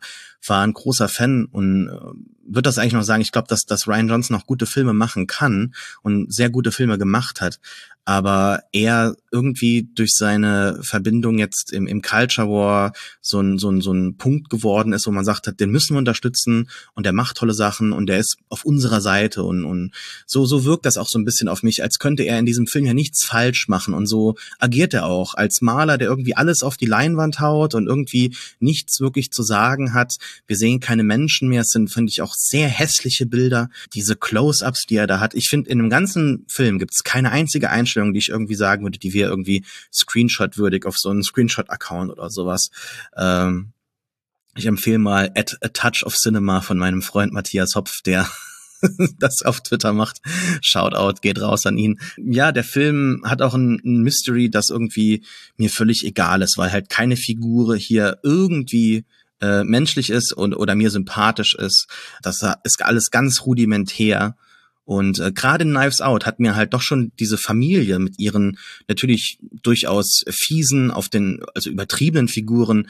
war ein großer Fan und würde das eigentlich noch sagen, ich glaube, dass Rian Johnson noch gute Filme machen kann und sehr gute Filme gemacht hat, aber er irgendwie durch seine Verbindung jetzt im Culture War so ein Punkt geworden ist, wo man sagt hat, den müssen wir unterstützen und der macht tolle Sachen und der ist auf unserer Seite und so wirkt das auch so ein bisschen auf mich, als könnte er in diesem Film ja nichts falsch machen und so agiert er auch als Maler, der irgendwie alles auf die Leinwand haut und irgendwie nichts wirklich zu sagen hat. Wir sehen keine Menschen mehr, es sind, finde ich, auch sehr hässliche Bilder, diese Close-Ups, die er da hat. Ich finde, in dem ganzen Film gibt es keine einzige Einstellung, die ich irgendwie sagen würde, die wäre irgendwie Screenshot-würdig auf so einen Screenshot-Account oder sowas. Ich empfehle mal A Touch of Cinema von meinem Freund Matthias Hopf, der das auf Twitter macht. Shoutout, geht raus an ihn. Ja, der Film hat auch ein Mystery, das irgendwie mir völlig egal ist, weil halt keine Figur hier irgendwie menschlich ist oder mir sympathisch ist. Das ist alles ganz rudimentär. Und gerade in Knives Out hat mir halt doch schon diese Familie mit ihren natürlich durchaus fiesen, also übertriebenen Figuren,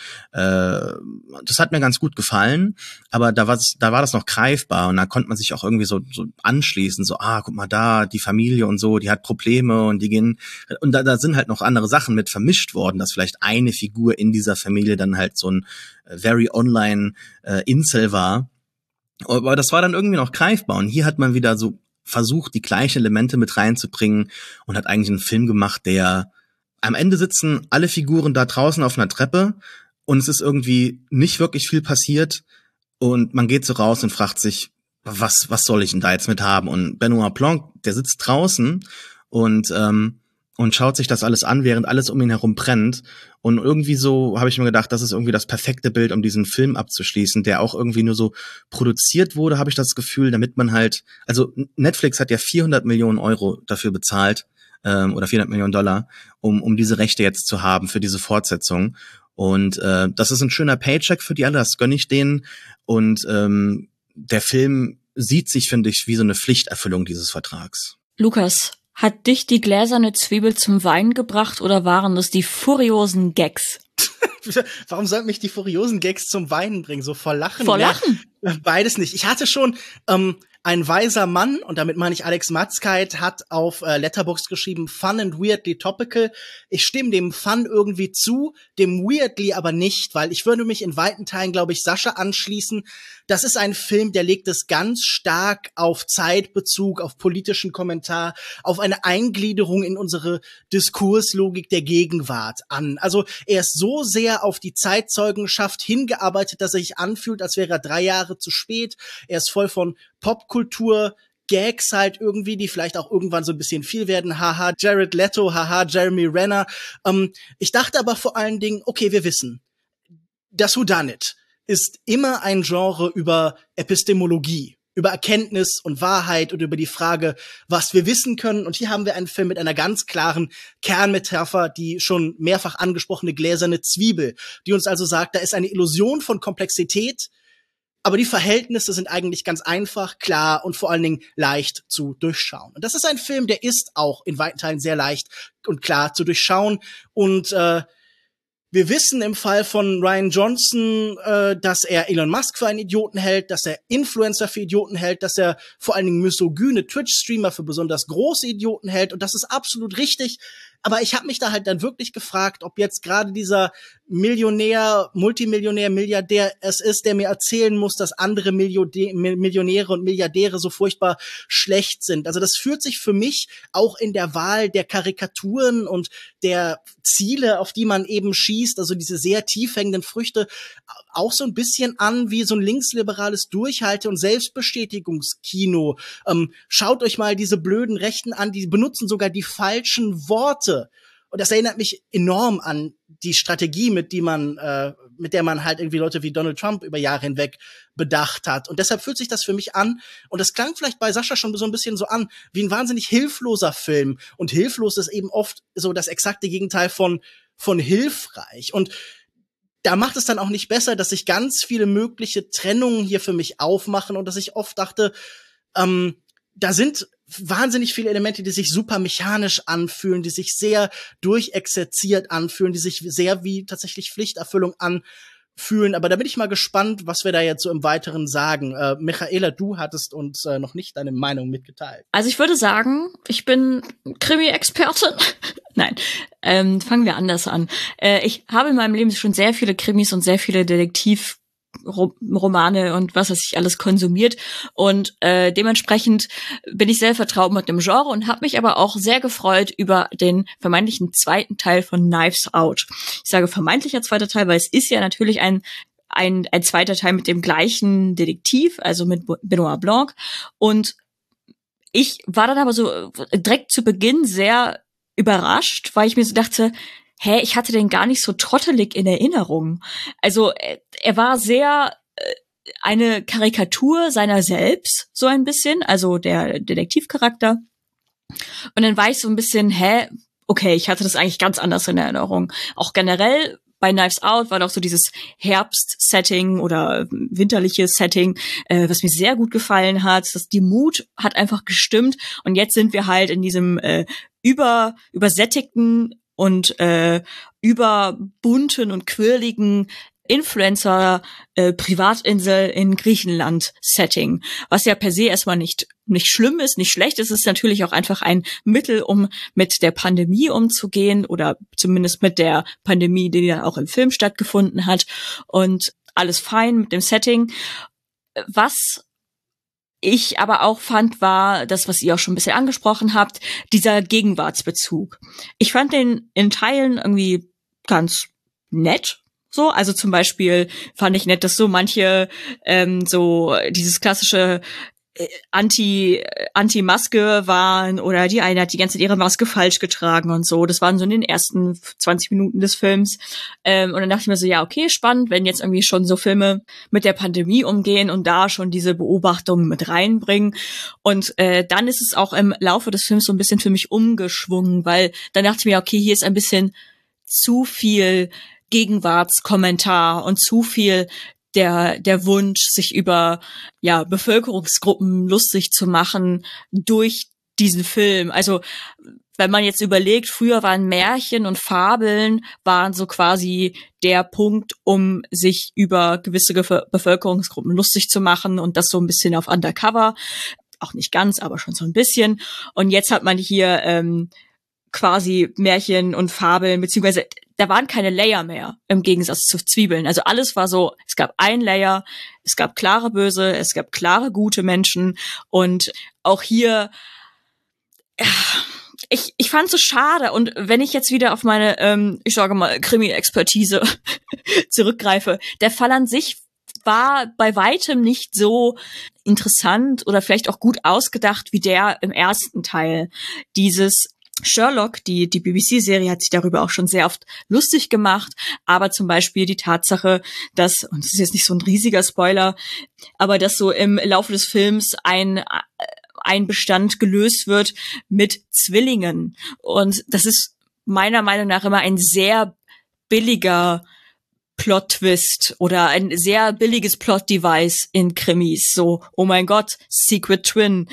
das hat mir ganz gut gefallen, aber da war das noch greifbar und da konnte man sich auch irgendwie so anschließen, so, guck mal da, die Familie und so, die hat Probleme und die gehen, und da sind halt noch andere Sachen mit vermischt worden, dass vielleicht eine Figur in dieser Familie dann halt so ein very online Incel war. Aber das war dann irgendwie noch greifbar. Und hier hat man wieder so versucht, die gleichen Elemente mit reinzubringen und hat eigentlich einen Film gemacht, der am Ende sitzen alle Figuren da draußen auf einer Treppe und es ist irgendwie nicht wirklich viel passiert und man geht so raus und fragt sich, was soll ich denn da jetzt mit haben? Und Benoit Blanc, der sitzt draußen und schaut sich das alles an, während alles um ihn herum brennt. Und irgendwie so habe ich mir gedacht, das ist irgendwie das perfekte Bild, um diesen Film abzuschließen, der auch irgendwie nur so produziert wurde, habe ich das Gefühl, damit man halt, also Netflix hat ja 400 Millionen Euro dafür bezahlt, oder 400 Millionen Dollar, um diese Rechte jetzt zu haben für diese Fortsetzung. Und das ist ein schöner Paycheck für die alle, das gönne ich denen. Und der Film sieht sich, finde ich, wie so eine Pflichterfüllung dieses Vertrags. Lukas, hat dich die gläserne Zwiebel zum Weinen gebracht oder waren das die furiosen Gags? Warum sollten mich die furiosen Gags zum Weinen bringen? So vor Lachen? Vor Lachen? Ja, beides nicht. Ich hatte schon ein weiser Mann, und damit meine ich Alex Matzkeit, hat auf Letterboxd geschrieben, fun and weirdly topical. Ich stimme dem Fun irgendwie zu, dem weirdly aber nicht, weil ich würde mich in weiten Teilen, glaube ich, Sascha anschließen. Das ist ein Film, der legt es ganz stark auf Zeitbezug, auf politischen Kommentar, auf eine Eingliederung in unsere Diskurslogik der Gegenwart an. Also er ist so sehr auf die Zeitzeugenschaft hingearbeitet, dass er sich anfühlt, als wäre er 3 Jahre zu spät. Er ist voll von Popkultur, Gags halt irgendwie, die vielleicht auch irgendwann so ein bisschen viel werden. Haha, Jared Leto, haha, Jeremy Renner. Ich dachte aber vor allen Dingen, okay, wir wissen, das Whodunit ist immer ein Genre über Epistemologie, über Erkenntnis und Wahrheit und über die Frage, was wir wissen können. Und hier haben wir einen Film mit einer ganz klaren Kernmetapher, die schon mehrfach angesprochene gläserne Zwiebel, die uns also sagt, da ist eine Illusion von Komplexität, aber die Verhältnisse sind eigentlich ganz einfach, klar und vor allen Dingen leicht zu durchschauen. Und das ist ein Film, der ist auch in weiten Teilen sehr leicht und klar zu durchschauen. Und wir wissen im Fall von Rian Johnson, dass er Elon Musk für einen Idioten hält, dass er Influencer für Idioten hält, dass er vor allen Dingen misogyne Twitch-Streamer für besonders große Idioten hält. Und das ist absolut richtig. Aber ich habe mich da halt dann wirklich gefragt, ob jetzt gerade dieser Millionär, Multimillionär, Milliardär es ist, der mir erzählen muss, dass andere Millionäre und Milliardäre so furchtbar schlecht sind. Also das fühlt sich für mich auch in der Wahl der Karikaturen und der Ziele, auf die man eben schießt, also diese sehr tief hängenden Früchte, auch so ein bisschen an wie so ein linksliberales Durchhalte- und Selbstbestätigungskino. Schaut euch mal diese blöden Rechten an, die benutzen sogar die falschen Worte. Und das erinnert mich enorm an die Strategie, mit der man halt irgendwie Leute wie Donald Trump über Jahre hinweg bedacht hat. Und deshalb fühlt sich das für mich an, und das klang vielleicht bei Sascha schon so ein bisschen so an, wie ein wahnsinnig hilfloser Film. Und hilflos ist eben oft so das exakte Gegenteil von hilfreich. Und da macht es dann auch nicht besser, dass sich ganz viele mögliche Trennungen hier für mich aufmachen und dass ich oft dachte, da sind wahnsinnig viele Elemente, die sich super mechanisch anfühlen, die sich sehr durchexerziert anfühlen, die sich sehr wie tatsächlich Pflichterfüllung anfühlen. fühlen. Aber da bin ich mal gespannt, was wir da jetzt so im Weiteren sagen. Michaela, du hattest uns noch nicht deine Meinung mitgeteilt. Also ich würde sagen, ich bin Krimi-Expertin. Nein, fangen wir anders an. Ich habe in meinem Leben schon sehr viele Krimis und sehr viele Detektivromane und was weiß ich alles konsumiert. Und dementsprechend bin ich sehr vertraut mit dem Genre und habe mich aber auch sehr gefreut über den vermeintlichen zweiten Teil von Knives Out. Ich sage vermeintlicher zweiter Teil, weil es ist ja natürlich ein zweiter Teil mit dem gleichen Detektiv, also mit Benoit Blanc. Und ich war dann aber so direkt zu Beginn sehr überrascht, weil ich mir so dachte, ich hatte den gar nicht so trottelig in Erinnerung. Also er war sehr eine Karikatur seiner selbst, so ein bisschen, also der Detektivcharakter. Und dann war ich so ein bisschen, okay, ich hatte das eigentlich ganz anders in Erinnerung. Auch generell bei Knives Out war doch so dieses Herbst-Setting oder winterliche Setting, was mir sehr gut gefallen hat. Die Mut hat einfach gestimmt. Und jetzt sind wir halt in diesem übersättigten und überbunten und quirligen Influencer-Privatinsel in Griechenland-Setting, was ja per se erstmal nicht schlimm ist, nicht schlecht. Es ist natürlich auch einfach ein Mittel, um mit der Pandemie umzugehen oder zumindest mit der Pandemie, die ja auch im Film stattgefunden hat, und alles fein mit dem Setting. Was ich aber auch fand, war das, was ihr auch schon ein bisschen angesprochen habt, dieser Gegenwartsbezug. Ich fand den in Teilen irgendwie ganz nett. So, also zum Beispiel fand ich nett, dass so manche so dieses klassische Anti-Maske waren, oder die eine hat die ganze Zeit ihre Maske falsch getragen und so. Das waren so in den ersten 20 Minuten des Films. Und dann dachte ich mir so, ja, okay, spannend, wenn jetzt irgendwie schon so Filme mit der Pandemie umgehen und da schon diese Beobachtungen mit reinbringen. Und dann ist es auch im Laufe des Films so ein bisschen für mich umgeschwungen, weil dann dachte ich mir, okay, hier ist ein bisschen zu viel Gegenwartskommentar und zu viel der Wunsch, sich über Bevölkerungsgruppen lustig zu machen durch diesen Film. Also wenn man jetzt überlegt, früher waren Märchen und Fabeln waren so quasi der Punkt, um sich über gewisse Bevölkerungsgruppen lustig zu machen, und das so ein bisschen auf Undercover. Auch nicht ganz, aber schon so ein bisschen. Und jetzt hat man hier quasi Märchen und Fabeln, beziehungsweise da waren keine Layer mehr, im Gegensatz zu Zwiebeln. Also alles war so, es gab ein Layer, es gab klare Böse, es gab klare gute Menschen, und auch hier, ich fand es so schade. Und wenn ich jetzt wieder auf meine, ich sage mal, Krimi-Expertise zurückgreife, der Fall an sich war bei weitem nicht so interessant oder vielleicht auch gut ausgedacht wie der im ersten Teil. Dieses Sherlock, die BBC-Serie, hat sich darüber auch schon sehr oft lustig gemacht, aber zum Beispiel die Tatsache, dass, und das ist jetzt nicht so ein riesiger Spoiler, aber dass so im Laufe des Films ein Bestand gelöst wird mit Zwillingen. Und das ist meiner Meinung nach immer ein sehr billiger Plot-Twist oder ein sehr billiges Plot-Device in Krimis. So, oh mein Gott, Secret Twin.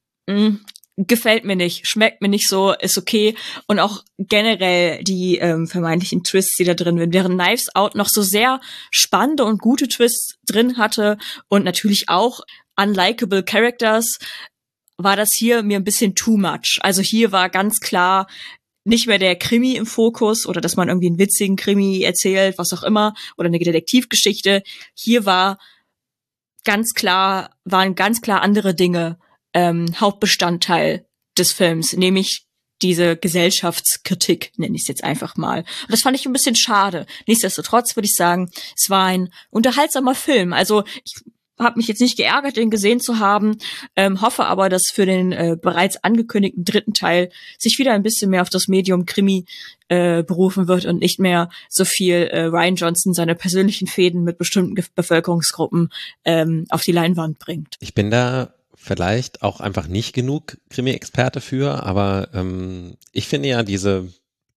Gefällt mir nicht, schmeckt mir nicht so, ist okay. Und auch generell die vermeintlichen Twists, die da drin sind. Während Knives Out noch so sehr spannende und gute Twists drin hatte und natürlich auch unlikable Characters, war das hier mir ein bisschen too much. Also hier war ganz klar nicht mehr der Krimi im Fokus oder dass man irgendwie einen witzigen Krimi erzählt, was auch immer, oder eine Detektivgeschichte. Hier waren ganz klar andere Dinge Hauptbestandteil des Films, nämlich diese Gesellschaftskritik, nenne ich es jetzt einfach mal. Und das fand ich ein bisschen schade. Nichtsdestotrotz würde ich sagen, es war ein unterhaltsamer Film. Also ich habe mich jetzt nicht geärgert, den gesehen zu haben, hoffe aber, dass für den bereits angekündigten dritten Teil sich wieder ein bisschen mehr auf das Medium Krimi berufen wird und nicht mehr so viel Rian Johnson seine persönlichen Fäden mit bestimmten Bevölkerungsgruppen auf die Leinwand bringt. Ich bin da vielleicht auch einfach nicht genug Krimi-Experte für, aber ich finde ja diese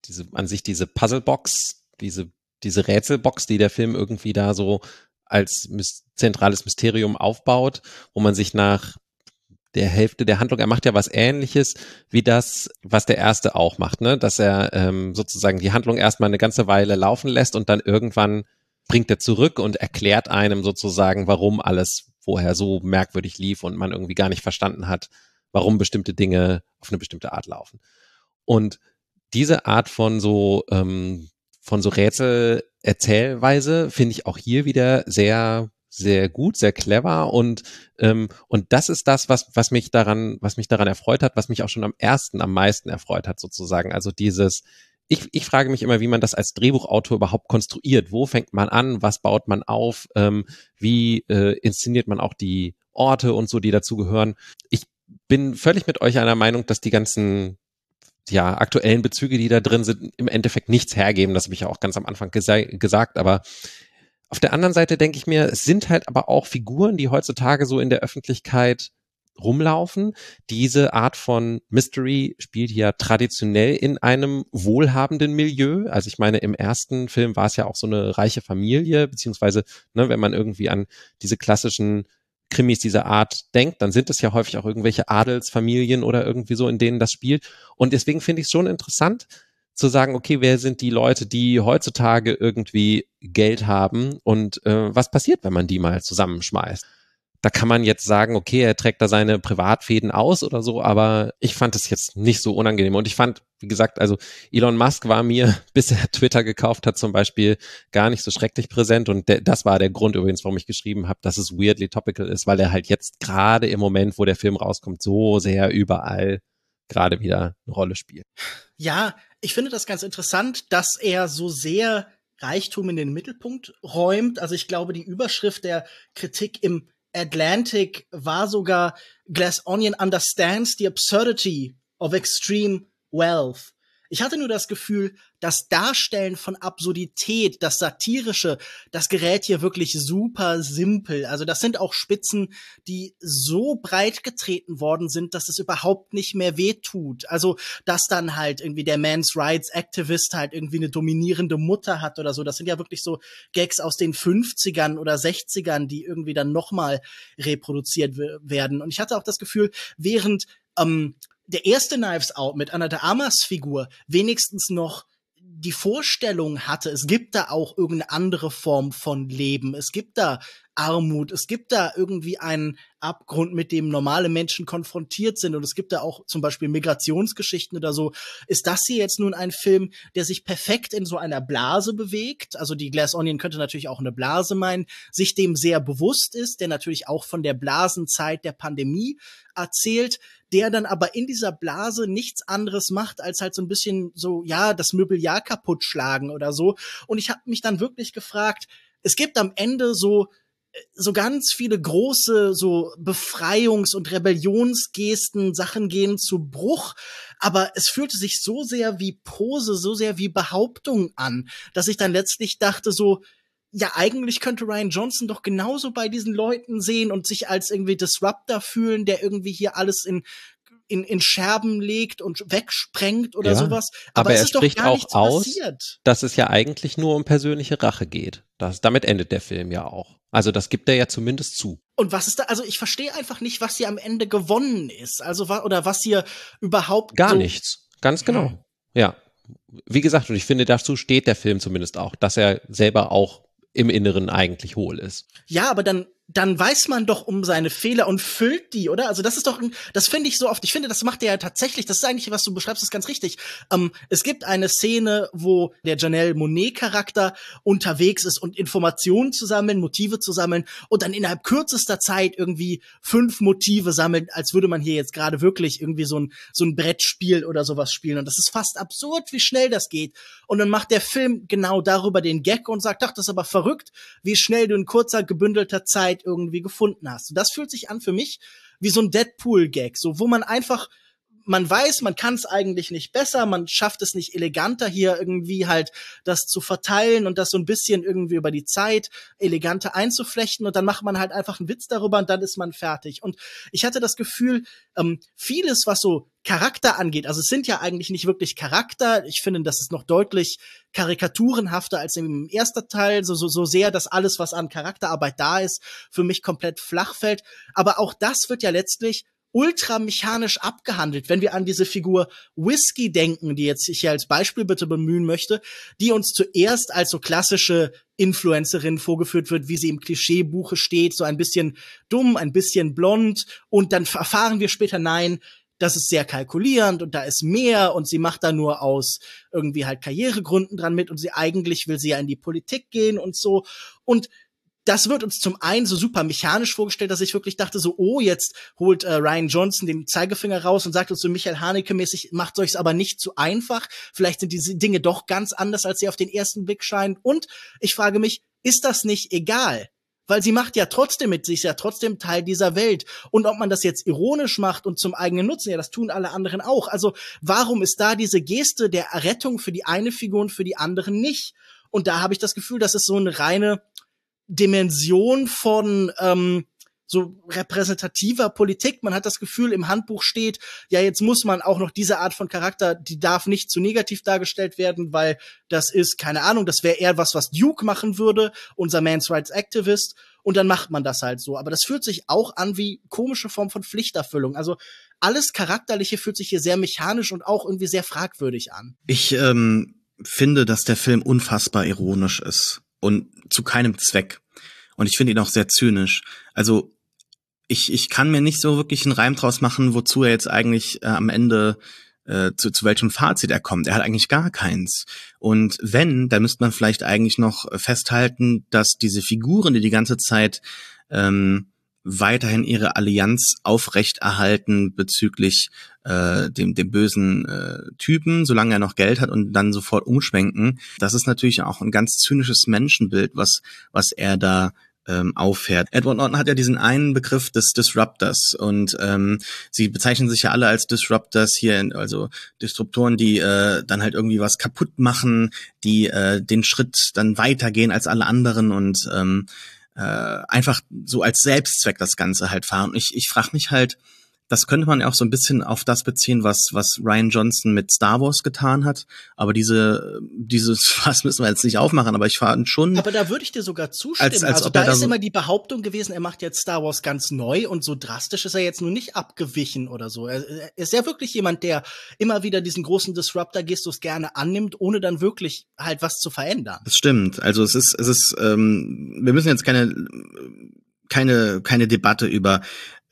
Puzzlebox, diese Rätselbox, die der Film irgendwie da so als zentrales Mysterium aufbaut, wo man sich nach der Hälfte der Handlung, er macht ja was Ähnliches wie das, was der erste auch macht, ne? Dass er sozusagen die Handlung erstmal eine ganze Weile laufen lässt und dann irgendwann bringt er zurück und erklärt einem sozusagen, warum alles vorher so merkwürdig lief und man irgendwie gar nicht verstanden hat, warum bestimmte Dinge auf eine bestimmte Art laufen. Und diese Art von so Rätsel-Erzählweise finde ich auch hier wieder sehr, sehr gut, sehr clever und das ist das, was mich daran erfreut hat, was mich auch schon am meisten erfreut hat sozusagen. Also ich frage mich immer, wie man das als Drehbuchautor überhaupt konstruiert. Wo fängt man an? Was baut man auf? Wie inszeniert man auch die Orte und so, die dazugehören? Ich bin völlig mit euch einer Meinung, dass die ganzen aktuellen Bezüge, die da drin sind, im Endeffekt nichts hergeben. Das habe ich ja auch ganz am Anfang gesagt. Aber auf der anderen Seite denke ich mir, es sind halt aber auch Figuren, die heutzutage so in der Öffentlichkeit rumlaufen. Diese Art von Mystery spielt ja traditionell in einem wohlhabenden Milieu. Also ich meine, im ersten Film war es ja auch so eine reiche Familie, beziehungsweise, wenn man irgendwie an diese klassischen Krimis dieser Art denkt, dann sind es ja häufig auch irgendwelche Adelsfamilien oder irgendwie so, in denen das spielt. Und deswegen finde ich es schon interessant zu sagen, okay, wer sind die Leute, die heutzutage irgendwie Geld haben und was passiert, wenn man die mal zusammenschmeißt? Da kann man jetzt sagen, okay, er trägt da seine Privatfäden aus oder so, aber ich fand es jetzt nicht so unangenehm. Und ich fand, wie gesagt, also Elon Musk war mir, bis er Twitter gekauft hat, zum Beispiel gar nicht so schrecklich präsent. Und das war der Grund übrigens, warum ich geschrieben habe, dass es weirdly topical ist, weil er halt jetzt gerade im Moment, wo der Film rauskommt, so sehr überall gerade wieder eine Rolle spielt. Ja, ich finde das ganz interessant, dass er so sehr Reichtum in den Mittelpunkt räumt. Also ich glaube, die Überschrift der Kritik im Atlantic war sogar Glass Onion understands the absurdity of extreme wealth. Ich hatte nur das Gefühl, das Darstellen von Absurdität, das Satirische, das gerät hier wirklich super simpel. Also das sind auch Spitzen, die so breit getreten worden sind, dass es überhaupt nicht mehr wehtut. Also, dass dann halt irgendwie der Men's Rights Activist halt irgendwie eine dominierende Mutter hat oder so. Das sind ja wirklich so Gags aus den 50ern oder 60ern, die irgendwie dann nochmal reproduziert werden. Und ich hatte auch das Gefühl, während der erste Knives Out mit Ana de Armas Figur wenigstens noch die Vorstellung hatte, es gibt da auch irgendeine andere Form von Leben, es gibt da Armut, es gibt da irgendwie einen Abgrund, mit dem normale Menschen konfrontiert sind und es gibt da auch zum Beispiel Migrationsgeschichten oder so. Ist das hier jetzt nun ein Film, der sich perfekt in so einer Blase bewegt? Also die Glass Onion könnte natürlich auch eine Blase meinen, sich dem sehr bewusst ist, der natürlich auch von der Blasenzeit der Pandemie erzählt, der dann aber in dieser Blase nichts anderes macht, als halt so ein bisschen so, das Mobiliar kaputt schlagen oder so. Und ich habe mich dann wirklich gefragt, es gibt am Ende so ganz viele große so Befreiungs- und Rebellionsgesten, Sachen gehen zu Bruch, aber es fühlte sich so sehr wie Pose, so sehr wie Behauptung an, dass ich dann letztlich dachte so, ja, eigentlich könnte Rian Johnson doch genauso bei diesen Leuten sehen und sich als irgendwie Disruptor fühlen, der irgendwie hier alles in Scherben legt und wegsprengt oder sowas. Aber es er ist doch spricht gar auch nichts aus, passiert. dass es ja eigentlich nur um persönliche Rache geht. Damit endet der Film ja auch. Also das gibt er ja zumindest zu. Und was ist da, also ich verstehe einfach nicht, was hier am Ende gewonnen ist. Also, oder was hier überhaupt Gar so nichts. Ganz genau. Ja. Wie gesagt, und ich finde, dazu steht der Film zumindest auch, dass er selber auch im Inneren eigentlich hohl ist. Ja, aber dann weiß man doch um seine Fehler und füllt die, oder? Also das ist doch, das finde ich so oft. Ich finde, das macht er ja tatsächlich. Das ist eigentlich, was du beschreibst, ist ganz richtig. Es gibt eine Szene, wo der Janelle Monáe-Charakter unterwegs ist und Informationen zu sammeln, Motive zu sammeln und dann innerhalb kürzester Zeit irgendwie 5 Motive sammeln, als würde man hier jetzt gerade wirklich irgendwie so ein Brettspiel oder sowas spielen. Und das ist fast absurd, wie schnell das geht. Und dann macht der Film genau darüber den Gag und sagt, ach, das ist aber verrückt, wie schnell du in kurzer, gebündelter Zeit irgendwie gefunden hast. Und das fühlt sich an für mich wie so ein Deadpool-Gag, so wo man einfach, man weiß, man kann es eigentlich nicht besser, man schafft es nicht eleganter hier irgendwie halt das zu verteilen und das so ein bisschen irgendwie über die Zeit eleganter einzuflechten und dann macht man halt einfach einen Witz darüber und dann ist man fertig. Und ich hatte das Gefühl, vieles, was so Charakter angeht, also es sind ja eigentlich nicht wirklich Charakter, ich finde, das ist noch deutlich karikaturenhafter als im ersten Teil, so sehr, dass alles, was an Charakterarbeit da ist, für mich komplett flach fällt. Aber auch das wird ja letztlich ultra mechanisch abgehandelt. Wenn wir an diese Figur Whiskey denken, die jetzt ich hier als Beispiel bitte bemühen möchte, die uns zuerst als so klassische Influencerin vorgeführt wird, wie sie im Klischeebuche steht, so ein bisschen dumm, ein bisschen blond, und dann erfahren wir später, nein, das ist sehr kalkulierend und da ist mehr und sie macht da nur aus irgendwie halt Karrieregründen dran mit und eigentlich will sie ja in die Politik gehen und so. Und das wird uns zum einen so super mechanisch vorgestellt, dass ich wirklich dachte so, oh, jetzt holt Rian Johnson den Zeigefinger raus und sagt uns so Michael Haneke-mäßig, macht euch's aber nicht zu einfach. Vielleicht sind diese Dinge doch ganz anders, als sie auf den ersten Blick scheinen. Und ich frage mich, ist das nicht egal? Weil sie macht ja trotzdem mit, sie ist ja trotzdem Teil dieser Welt. Und ob man das jetzt ironisch macht und zum eigenen Nutzen, ja, das tun alle anderen auch. Also warum ist da diese Geste der Errettung für die eine Figur und für die anderen nicht? Und da habe ich das Gefühl, das ist so eine reine Dimension von so repräsentativer Politik. Man hat das Gefühl, im Handbuch steht, ja, jetzt muss man auch noch diese Art von Charakter, die darf nicht zu negativ dargestellt werden, weil das ist, keine Ahnung, das wäre eher was Duke machen würde, unser Men's Rights Activist, und dann macht man das halt so. Aber das fühlt sich auch an wie komische Form von Pflichterfüllung. Also alles Charakterliche fühlt sich hier sehr mechanisch und auch irgendwie sehr fragwürdig an. Ich finde, dass der Film unfassbar ironisch ist und zu keinem Zweck. Und ich finde ihn auch sehr zynisch. Also ich kann mir nicht so wirklich einen Reim draus machen, wozu er jetzt eigentlich am Ende zu welchem Fazit er kommt. Er hat eigentlich gar keins. Und wenn, dann müsste man vielleicht eigentlich noch festhalten, dass diese Figuren, die ganze Zeit weiterhin ihre Allianz aufrechterhalten bezüglich dem bösen Typen, solange er noch Geld hat, und dann sofort umschwenken. Das ist natürlich auch ein ganz zynisches Menschenbild, was er da auffährt. Edward Norton hat ja diesen einen Begriff des Disruptors, und sie bezeichnen sich ja alle als Disruptors hier, also Disruptoren, die dann halt irgendwie was kaputt machen, die den Schritt dann weitergehen als alle anderen und einfach so als Selbstzweck das Ganze halt fahren. Und ich frage mich halt, das könnte man ja auch so ein bisschen auf das beziehen, was Rian Johnson mit Star Wars getan hat. Aber dieses Fass müssen wir jetzt nicht aufmachen, aber ich fand schon. Aber da würde ich dir sogar zustimmen. Als also da ist immer die Behauptung gewesen, er macht jetzt Star Wars ganz neu, und so drastisch ist er jetzt nur nicht abgewichen oder so. Er ist ja wirklich jemand, der immer wieder diesen großen Disruptor-Gestus gerne annimmt, ohne dann wirklich halt was zu verändern. Das stimmt. Also es ist, wir müssen jetzt keine Debatte über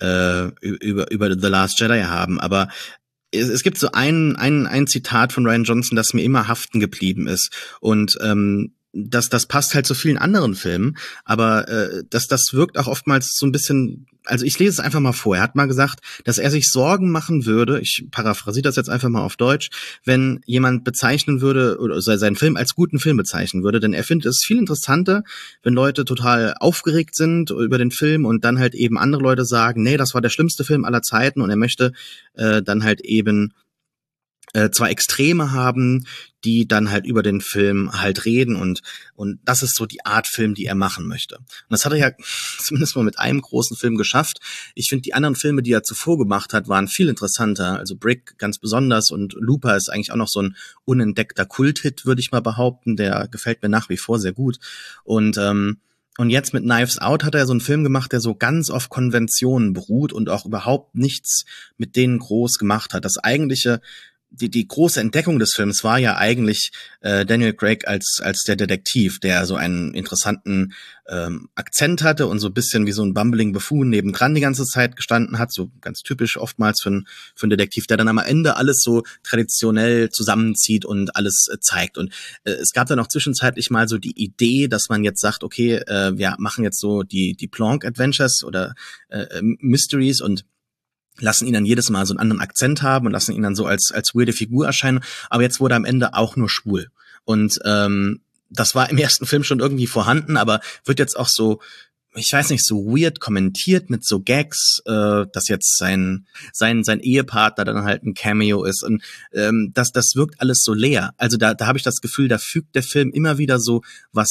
The Last Jedi haben, aber es gibt so ein Zitat von Rian Johnson, das mir immer haften geblieben ist, und das passt halt zu vielen anderen Filmen, aber das wirkt auch oftmals so ein bisschen, also ich lese es einfach mal vor. Er hat mal gesagt, dass er sich Sorgen machen würde, ich paraphrasiere das jetzt einfach mal auf Deutsch, wenn jemand bezeichnen würde oder seinen Film als guten Film bezeichnen würde, denn er findet es viel interessanter, wenn Leute total aufgeregt sind über den Film und dann halt eben andere Leute sagen, nee, das war der schlimmste Film aller Zeiten, und er möchte dann halt eben zwei Extreme haben, die dann halt über den Film halt reden, und das ist so die Art Film, die er machen möchte. Und das hat er ja zumindest mal mit einem großen Film geschafft. Ich finde, die anderen Filme, die er zuvor gemacht hat, waren viel interessanter. Also Brick ganz besonders, und Looper ist eigentlich auch noch so ein unentdeckter Kulthit, würde ich mal behaupten. Der gefällt mir nach wie vor sehr gut. Und jetzt mit Knives Out hat er so einen Film gemacht, der so ganz auf Konventionen beruht und auch überhaupt nichts mit denen groß gemacht hat. Das eigentliche, die große Entdeckung des Films war ja eigentlich Daniel Craig als der Detektiv, der so einen interessanten Akzent hatte und so ein bisschen wie so ein bumbling Buffoon nebendran die ganze Zeit gestanden hat, so ganz typisch oftmals für einen Detektiv, der dann am Ende alles so traditionell zusammenzieht und alles zeigt. Und es gab dann auch zwischenzeitlich mal so die Idee, dass man jetzt sagt, okay, wir machen jetzt so die Planck Adventures oder Mysteries und lassen ihn dann jedes Mal so einen anderen Akzent haben und lassen ihn dann so als weirde Figur erscheinen. Aber jetzt wurde er am Ende auch nur schwul. Und das war im ersten Film schon irgendwie vorhanden, aber wird jetzt auch so, ich weiß nicht, so weird kommentiert mit so Gags, dass jetzt sein Ehepartner dann halt ein Cameo ist. Und das wirkt alles so leer. Also da habe ich das Gefühl, da fügt der Film immer wieder so was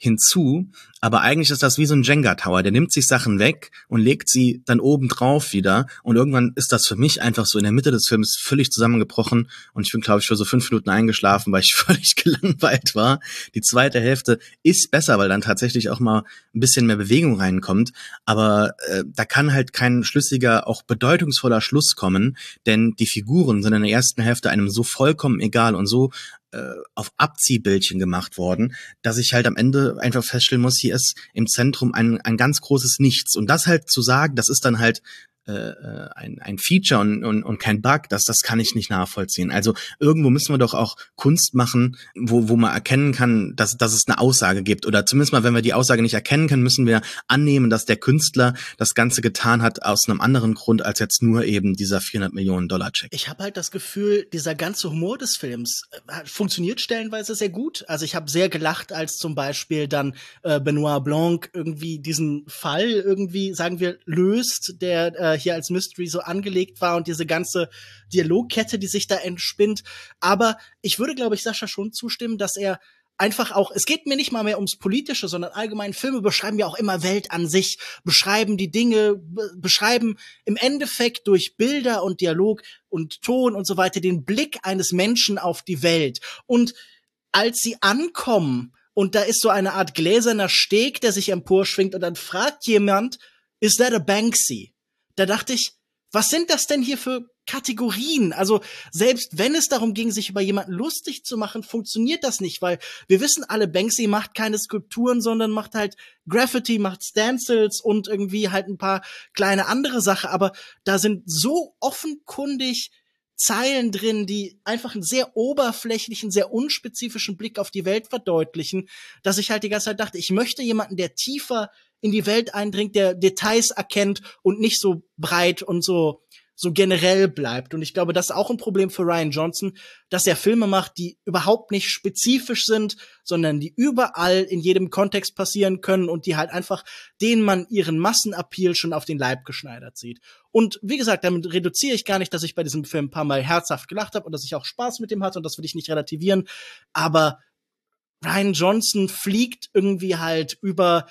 hinzu, aber eigentlich ist das wie so ein Jenga-Tower. Der nimmt sich Sachen weg und legt sie dann oben drauf wieder und irgendwann ist das für mich einfach so in der Mitte des Films völlig zusammengebrochen und ich bin, glaube ich, für so 5 Minuten eingeschlafen, weil ich völlig gelangweilt war. Die zweite Hälfte ist besser, weil dann tatsächlich auch mal ein bisschen mehr Bewegung reinkommt, aber da kann halt kein schlüssiger, auch bedeutungsvoller Schluss kommen, denn die Figuren sind in der ersten Hälfte einem so vollkommen egal und so auf Abziehbildchen gemacht worden, dass ich halt am Ende einfach feststellen muss, hier ist im Zentrum ein ganz großes Nichts. Und das halt zu sagen, das ist dann halt ein Feature und kein Bug, das kann ich nicht nachvollziehen. Also irgendwo müssen wir doch auch Kunst machen, wo man erkennen kann, dass es eine Aussage gibt. Oder zumindest mal, wenn wir die Aussage nicht erkennen können, müssen wir annehmen, dass der Künstler das Ganze getan hat aus einem anderen Grund als jetzt nur eben dieser $400 Millionen Check. Ich habe halt das Gefühl, dieser ganze Humor des Films funktioniert stellenweise sehr gut. Also ich habe sehr gelacht, als zum Beispiel dann Benoit Blanc irgendwie diesen Fall irgendwie, sagen wir, löst, der hier als Mystery so angelegt war und diese ganze Dialogkette, die sich da entspinnt. Aber ich würde, glaube ich, Sascha schon zustimmen, dass er einfach auch, es geht mir nicht mal mehr ums Politische, sondern allgemein Filme beschreiben ja auch immer Welt an sich, beschreiben die Dinge, beschreiben im Endeffekt durch Bilder und Dialog und Ton und so weiter den Blick eines Menschen auf die Welt. Und als sie ankommen und da ist so eine Art gläserner Steg, der sich emporschwingt und dann fragt jemand, is that a Banksy? Da dachte ich, was sind das denn hier für Kategorien? Also selbst wenn es darum ging, sich über jemanden lustig zu machen, funktioniert das nicht, weil wir wissen alle, Banksy macht keine Skulpturen, sondern macht halt Graffiti, macht Stencils und irgendwie halt ein paar kleine andere Sachen, aber da sind so offenkundig Zeilen drin, die einfach einen sehr oberflächlichen, sehr unspezifischen Blick auf die Welt verdeutlichen, dass ich halt die ganze Zeit dachte, ich möchte jemanden, der tiefer in die Welt eindringt, der Details erkennt und nicht so breit und so generell bleibt. Und ich glaube, das ist auch ein Problem für Rian Johnson, dass er Filme macht, die überhaupt nicht spezifisch sind, sondern die überall in jedem Kontext passieren können und die halt einfach, denen man ihren Massenappeal schon auf den Leib geschneidert sieht. Und wie gesagt, damit reduziere ich gar nicht, dass ich bei diesem Film ein paar Mal herzhaft gelacht habe und dass ich auch Spaß mit dem hatte und das will ich nicht relativieren. Aber Rian Johnson fliegt irgendwie halt über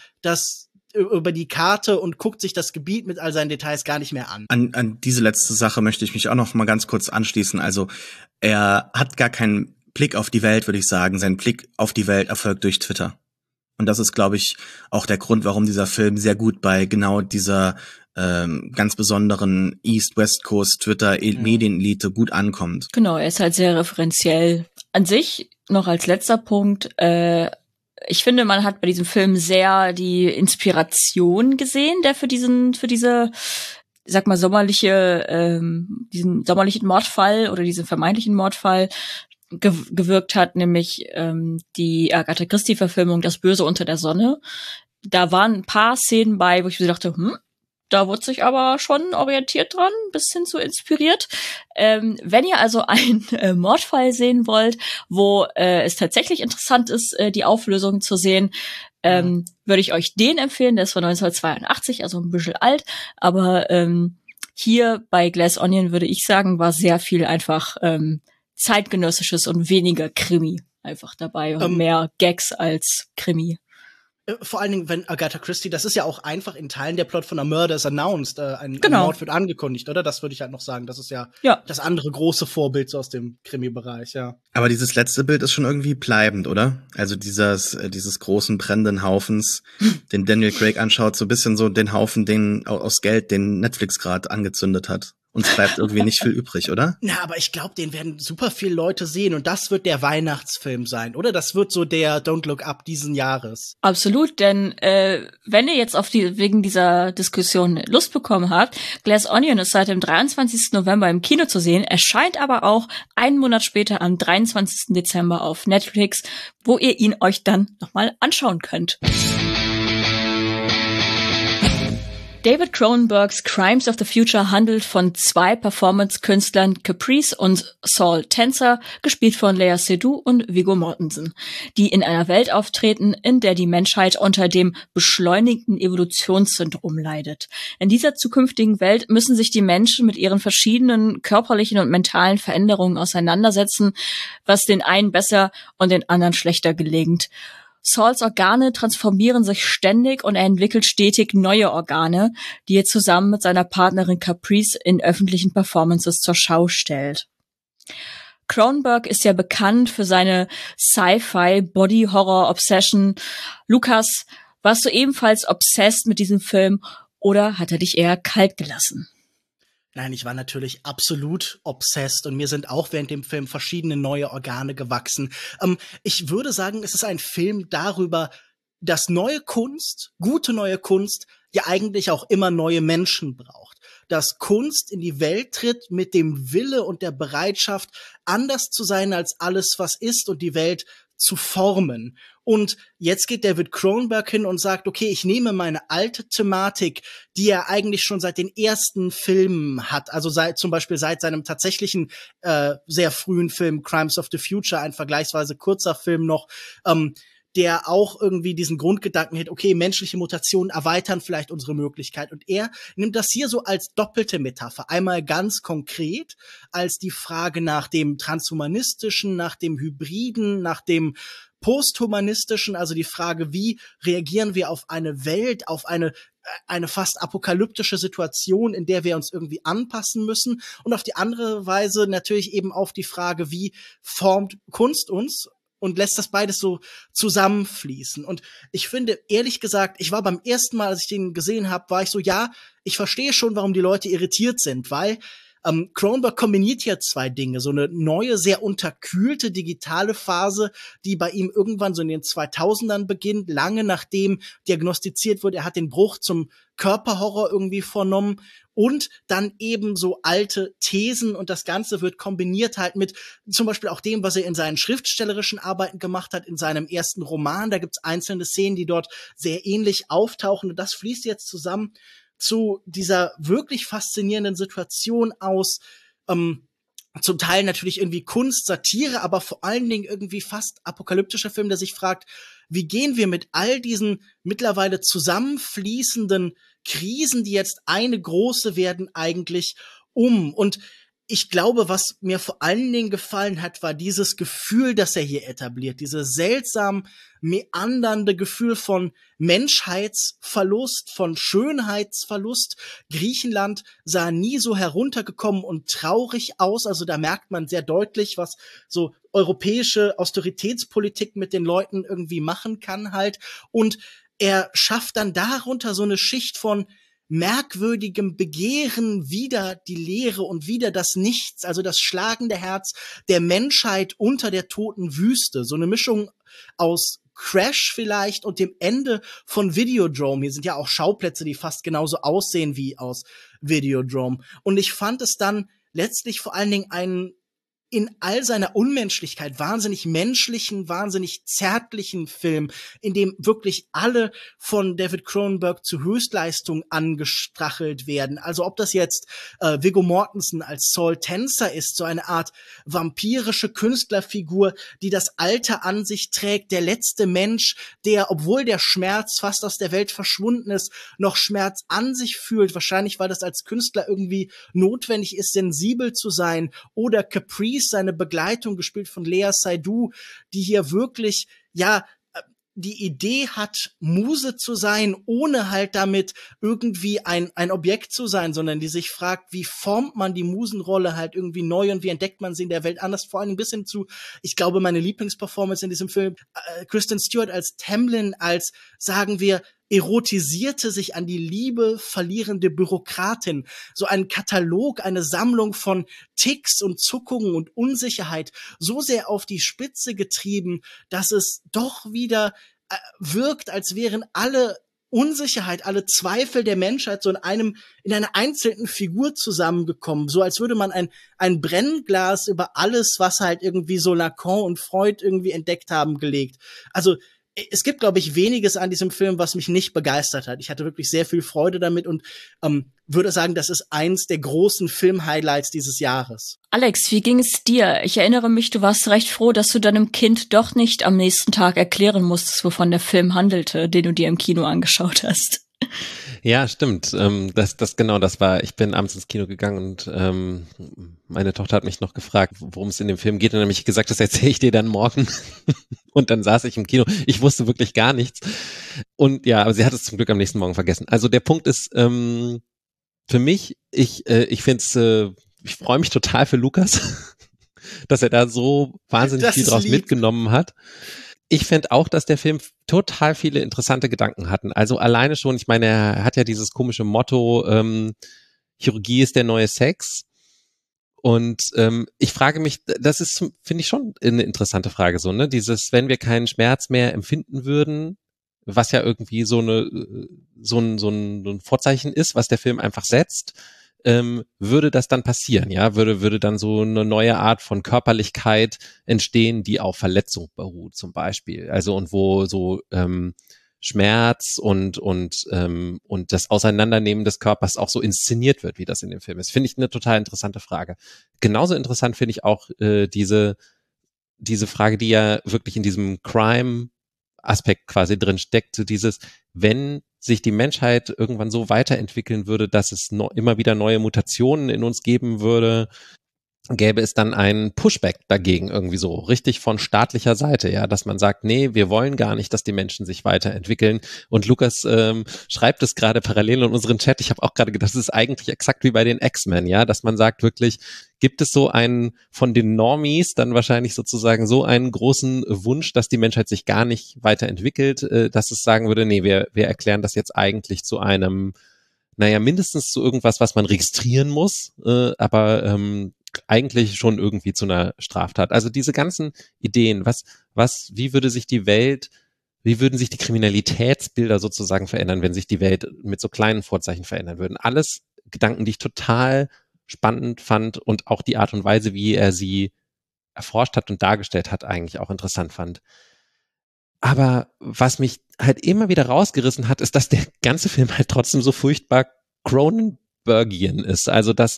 die Karte und guckt sich das Gebiet mit all seinen Details gar nicht mehr an. An diese letzte Sache möchte ich mich auch noch mal ganz kurz anschließen. Also er hat gar keinen Blick auf die Welt, würde ich sagen. Sein Blick auf die Welt erfolgt durch Twitter. Und das ist, glaube ich, auch der Grund, warum dieser Film sehr gut bei genau dieser ganz besonderen East-West Coast Twitter-Medienelite gut ankommt. Genau, er ist halt sehr referenziell. An sich, noch als letzter Punkt, ich finde, man hat bei diesem Film sehr die Inspiration gesehen, der für diese, ich sag mal, diesen sommerlichen Mordfall oder diesen vermeintlichen Mordfall gewirkt hat, nämlich die Agatha Christie-Verfilmung Das Böse unter der Sonne. Da waren ein paar Szenen bei, wo ich mir dachte, da wurde sich aber schon orientiert dran, ein bisschen zu inspiriert. Wenn ihr also einen Mordfall sehen wollt, wo es tatsächlich interessant ist, die Auflösung zu sehen, würde ich euch den empfehlen. Der ist von 1982, also ein bisschen alt. Aber hier bei Glass Onion würde ich sagen, war sehr viel einfach zeitgenössisches und weniger Krimi einfach dabei und mehr Gags als Krimi. Vor allen Dingen, wenn Agatha Christie, das ist ja auch einfach in Teilen der Plot von A Murder is Announced, ein Mord wird angekündigt, oder? Das würde ich halt noch sagen. Das ist ja das andere große Vorbild so aus dem Krimi-Bereich, ja. Aber dieses letzte Bild ist schon irgendwie bleibend, oder? Also dieses großen brennenden Haufens, den Daniel Craig anschaut, so ein bisschen so den Haufen, den aus Geld, den Netflix gerade angezündet hat. Und es bleibt irgendwie nicht viel übrig, oder? Na, aber ich glaube, den werden super viele Leute sehen und das wird der Weihnachtsfilm sein, oder? Das wird so der Don't Look Up diesen Jahres. Absolut, denn wenn ihr jetzt wegen dieser Diskussion Lust bekommen habt, Glass Onion ist seit dem 23. November im Kino zu sehen, erscheint aber auch einen Monat später am 23. Dezember auf Netflix, wo ihr ihn euch dann nochmal anschauen könnt. David Cronenbergs Crimes of the Future handelt von 2 Performance-Künstlern Caprice und Saul Tenser, gespielt von Lea Seydoux und Viggo Mortensen, die in einer Welt auftreten, in der die Menschheit unter dem beschleunigten Evolutionssyndrom leidet. In dieser zukünftigen Welt müssen sich die Menschen mit ihren verschiedenen körperlichen und mentalen Veränderungen auseinandersetzen, was den einen besser und den anderen schlechter gelingt. Sauls Organe transformieren sich ständig und er entwickelt stetig neue Organe, die er zusammen mit seiner Partnerin Caprice in öffentlichen Performances zur Schau stellt. Cronenberg ist ja bekannt für seine Sci-Fi-Body-Horror-Obsession. Lukas, warst du ebenfalls obsessed mit diesem Film oder hat er dich eher kalt gelassen? Nein, ich war natürlich absolut obsessed und mir sind auch während dem Film verschiedene neue Organe gewachsen. Ich würde sagen, es ist ein Film darüber, dass neue Kunst, gute neue Kunst, ja eigentlich auch immer neue Menschen braucht. Dass Kunst in die Welt tritt mit dem Wille und der Bereitschaft, anders zu sein als alles, was ist und die Welt zu formen. Und jetzt geht David Cronenberg hin und sagt, okay, ich nehme meine alte Thematik, die er eigentlich schon seit den ersten Filmen hat, also zum Beispiel seit seinem tatsächlichen sehr frühen Film Crimes of the Future, ein vergleichsweise kurzer Film noch, der auch irgendwie diesen Grundgedanken hat, okay, menschliche Mutationen erweitern vielleicht unsere Möglichkeit. Und er nimmt das hier so als doppelte Metapher. Einmal ganz konkret als die Frage nach dem Transhumanistischen, nach dem Hybriden, nach dem Posthumanistischen, also die Frage, wie reagieren wir auf eine Welt, auf eine fast apokalyptische Situation, in der wir uns irgendwie anpassen müssen. Und auf die andere Weise natürlich eben auf die Frage, wie formt Kunst uns? Und lässt das beides so zusammenfließen. Und ich finde, ehrlich gesagt, ich war beim ersten Mal, als ich den gesehen habe, war ich so, ja, ich verstehe schon, warum die Leute irritiert sind, weil Cronenberg kombiniert hier zwei Dinge. So eine neue, sehr unterkühlte digitale Phase, die bei ihm irgendwann so in den 2000ern beginnt, lange nachdem diagnostiziert wurde, er hat den Bruch zum Körperhorror irgendwie vornommen. Und dann eben so alte Thesen und das Ganze wird kombiniert halt mit zum Beispiel auch dem, was er in seinen schriftstellerischen Arbeiten gemacht hat, in seinem ersten Roman. Da gibt's einzelne Szenen, die dort sehr ähnlich auftauchen und das fließt jetzt zusammen zu dieser wirklich faszinierenden Situation aus zum Teil natürlich irgendwie Kunst, Satire, aber vor allen Dingen irgendwie fast apokalyptischer Film, der sich fragt, wie gehen wir mit all diesen mittlerweile zusammenfließenden Krisen, die jetzt eine große werden, eigentlich um? Und ich glaube, was mir vor allen Dingen gefallen hat, war dieses Gefühl, das er hier etabliert, dieses seltsam meandernde Gefühl von Menschheitsverlust, von Schönheitsverlust. Griechenland sah nie so heruntergekommen und traurig aus, also da merkt man sehr deutlich, was so europäische Austeritätspolitik mit den Leuten irgendwie machen kann halt. Und er schafft dann darunter so eine Schicht von merkwürdigem Begehren, wieder die Leere und wieder das Nichts, also das schlagende Herz der Menschheit unter der toten Wüste. So eine Mischung aus Crash vielleicht und dem Ende von Videodrome. Hier sind ja auch Schauplätze, die fast genauso aussehen wie aus Videodrome. Und ich fand es dann letztlich vor allen Dingen einen in all seiner Unmenschlichkeit wahnsinnig menschlichen, wahnsinnig zärtlichen Film, in dem wirklich alle von David Cronenberg zu Höchstleistung angestrachelt werden. Also ob das jetzt Viggo Mortensen als Saul Tenser ist, so eine Art vampirische Künstlerfigur, die das Alter an sich trägt, der letzte Mensch, der, obwohl der Schmerz fast aus der Welt verschwunden ist, noch Schmerz an sich fühlt, wahrscheinlich weil das als Künstler irgendwie notwendig ist, sensibel zu sein, oder Caprice, seine Begleitung, gespielt von Lea Seydoux, die hier wirklich, ja, die Idee hat, Muse zu sein, ohne halt damit irgendwie ein Objekt zu sein, sondern die sich fragt, wie formt man die Musenrolle halt irgendwie neu und wie entdeckt man sie in der Welt anders, vor allem bis hin zu, ich glaube, meine Lieblingsperformance in diesem Film, Kristen Stewart als Tamlin, als, sagen wir, erotisierte, sich an die Liebe verlierende Bürokratin. So ein Katalog, eine Sammlung von Ticks und Zuckungen und Unsicherheit, so sehr auf die Spitze getrieben, dass es doch wieder wirkt, als wären alle Unsicherheit, alle Zweifel der Menschheit so in einer einzelnen Figur zusammengekommen. So als würde man ein Brennglas über alles, was halt irgendwie so Lacan und Freud irgendwie entdeckt haben, gelegt. Also es gibt, glaube ich, weniges an diesem Film, was mich nicht begeistert hat. Ich hatte wirklich sehr viel Freude damit und würde sagen, das ist eins der großen Film-Highlights dieses Jahres. Alex, wie ging es dir? Ich erinnere mich, du warst recht froh, dass du deinem Kind doch nicht am nächsten Tag erklären musstest, wovon der Film handelte, den du dir im Kino angeschaut hast. Ja, stimmt. Ich bin abends ins Kino gegangen und meine Tochter hat mich noch gefragt, worum es in dem Film geht, und dann habe ich gesagt, das erzähle ich dir dann morgen. Und dann saß ich im Kino. Ich wusste wirklich gar nichts. Und ja, aber sie hat es zum Glück am nächsten Morgen vergessen. Also der Punkt ist, für mich, ich freue mich total für Lukas, dass er da so wahnsinnig viel draus mitgenommen hat. Ich fände auch, dass der Film total viele interessante Gedanken hatten. Also alleine schon, ich meine, er hat ja dieses komische Motto, Chirurgie ist der neue Sex. Und ich frage mich, das ist, finde ich, schon eine interessante Frage, so, ne? Dieses, wenn wir keinen Schmerz mehr empfinden würden, was ja irgendwie so ein Vorzeichen ist, was der Film einfach setzt, würde das dann passieren, ja? Würde dann so eine neue Art von Körperlichkeit entstehen, die auf Verletzung beruht, zum Beispiel. Also, und wo so Schmerz und das Auseinandernehmen des Körpers auch so inszeniert wird, wie das in dem Film ist. Finde ich eine total interessante Frage. Genauso interessant finde ich auch diese Frage, die ja wirklich in diesem Crime-Aspekt quasi drin steckt, so dieses, wenn sich die Menschheit irgendwann so weiterentwickeln würde, dass es immer wieder neue Mutationen in uns geben würde, gäbe es dann einen Pushback dagegen irgendwie so, richtig von staatlicher Seite, ja, dass man sagt, nee, wir wollen gar nicht, dass die Menschen sich weiterentwickeln. Und Lukas schreibt es gerade parallel in unserem Chat, ich habe auch gerade gedacht, das ist eigentlich exakt wie bei den X-Men, ja, dass man sagt wirklich, gibt es so einen von den Normies dann wahrscheinlich sozusagen so einen großen Wunsch, dass die Menschheit sich gar nicht weiterentwickelt, dass es sagen würde, nee, wir erklären das jetzt eigentlich zu einem, naja, mindestens zu irgendwas, was man registrieren muss, aber eigentlich schon irgendwie zu einer Straftat. Also diese ganzen Ideen, wie würden sich die Kriminalitätsbilder sozusagen verändern, wenn sich die Welt mit so kleinen Vorzeichen verändern würden? Alles Gedanken, die ich total spannend fand und auch die Art und Weise, wie er sie erforscht hat und dargestellt hat, eigentlich auch interessant fand. Aber was mich halt immer wieder rausgerissen hat, ist, dass der ganze Film halt trotzdem so furchtbar Cronenbergian ist. Also dass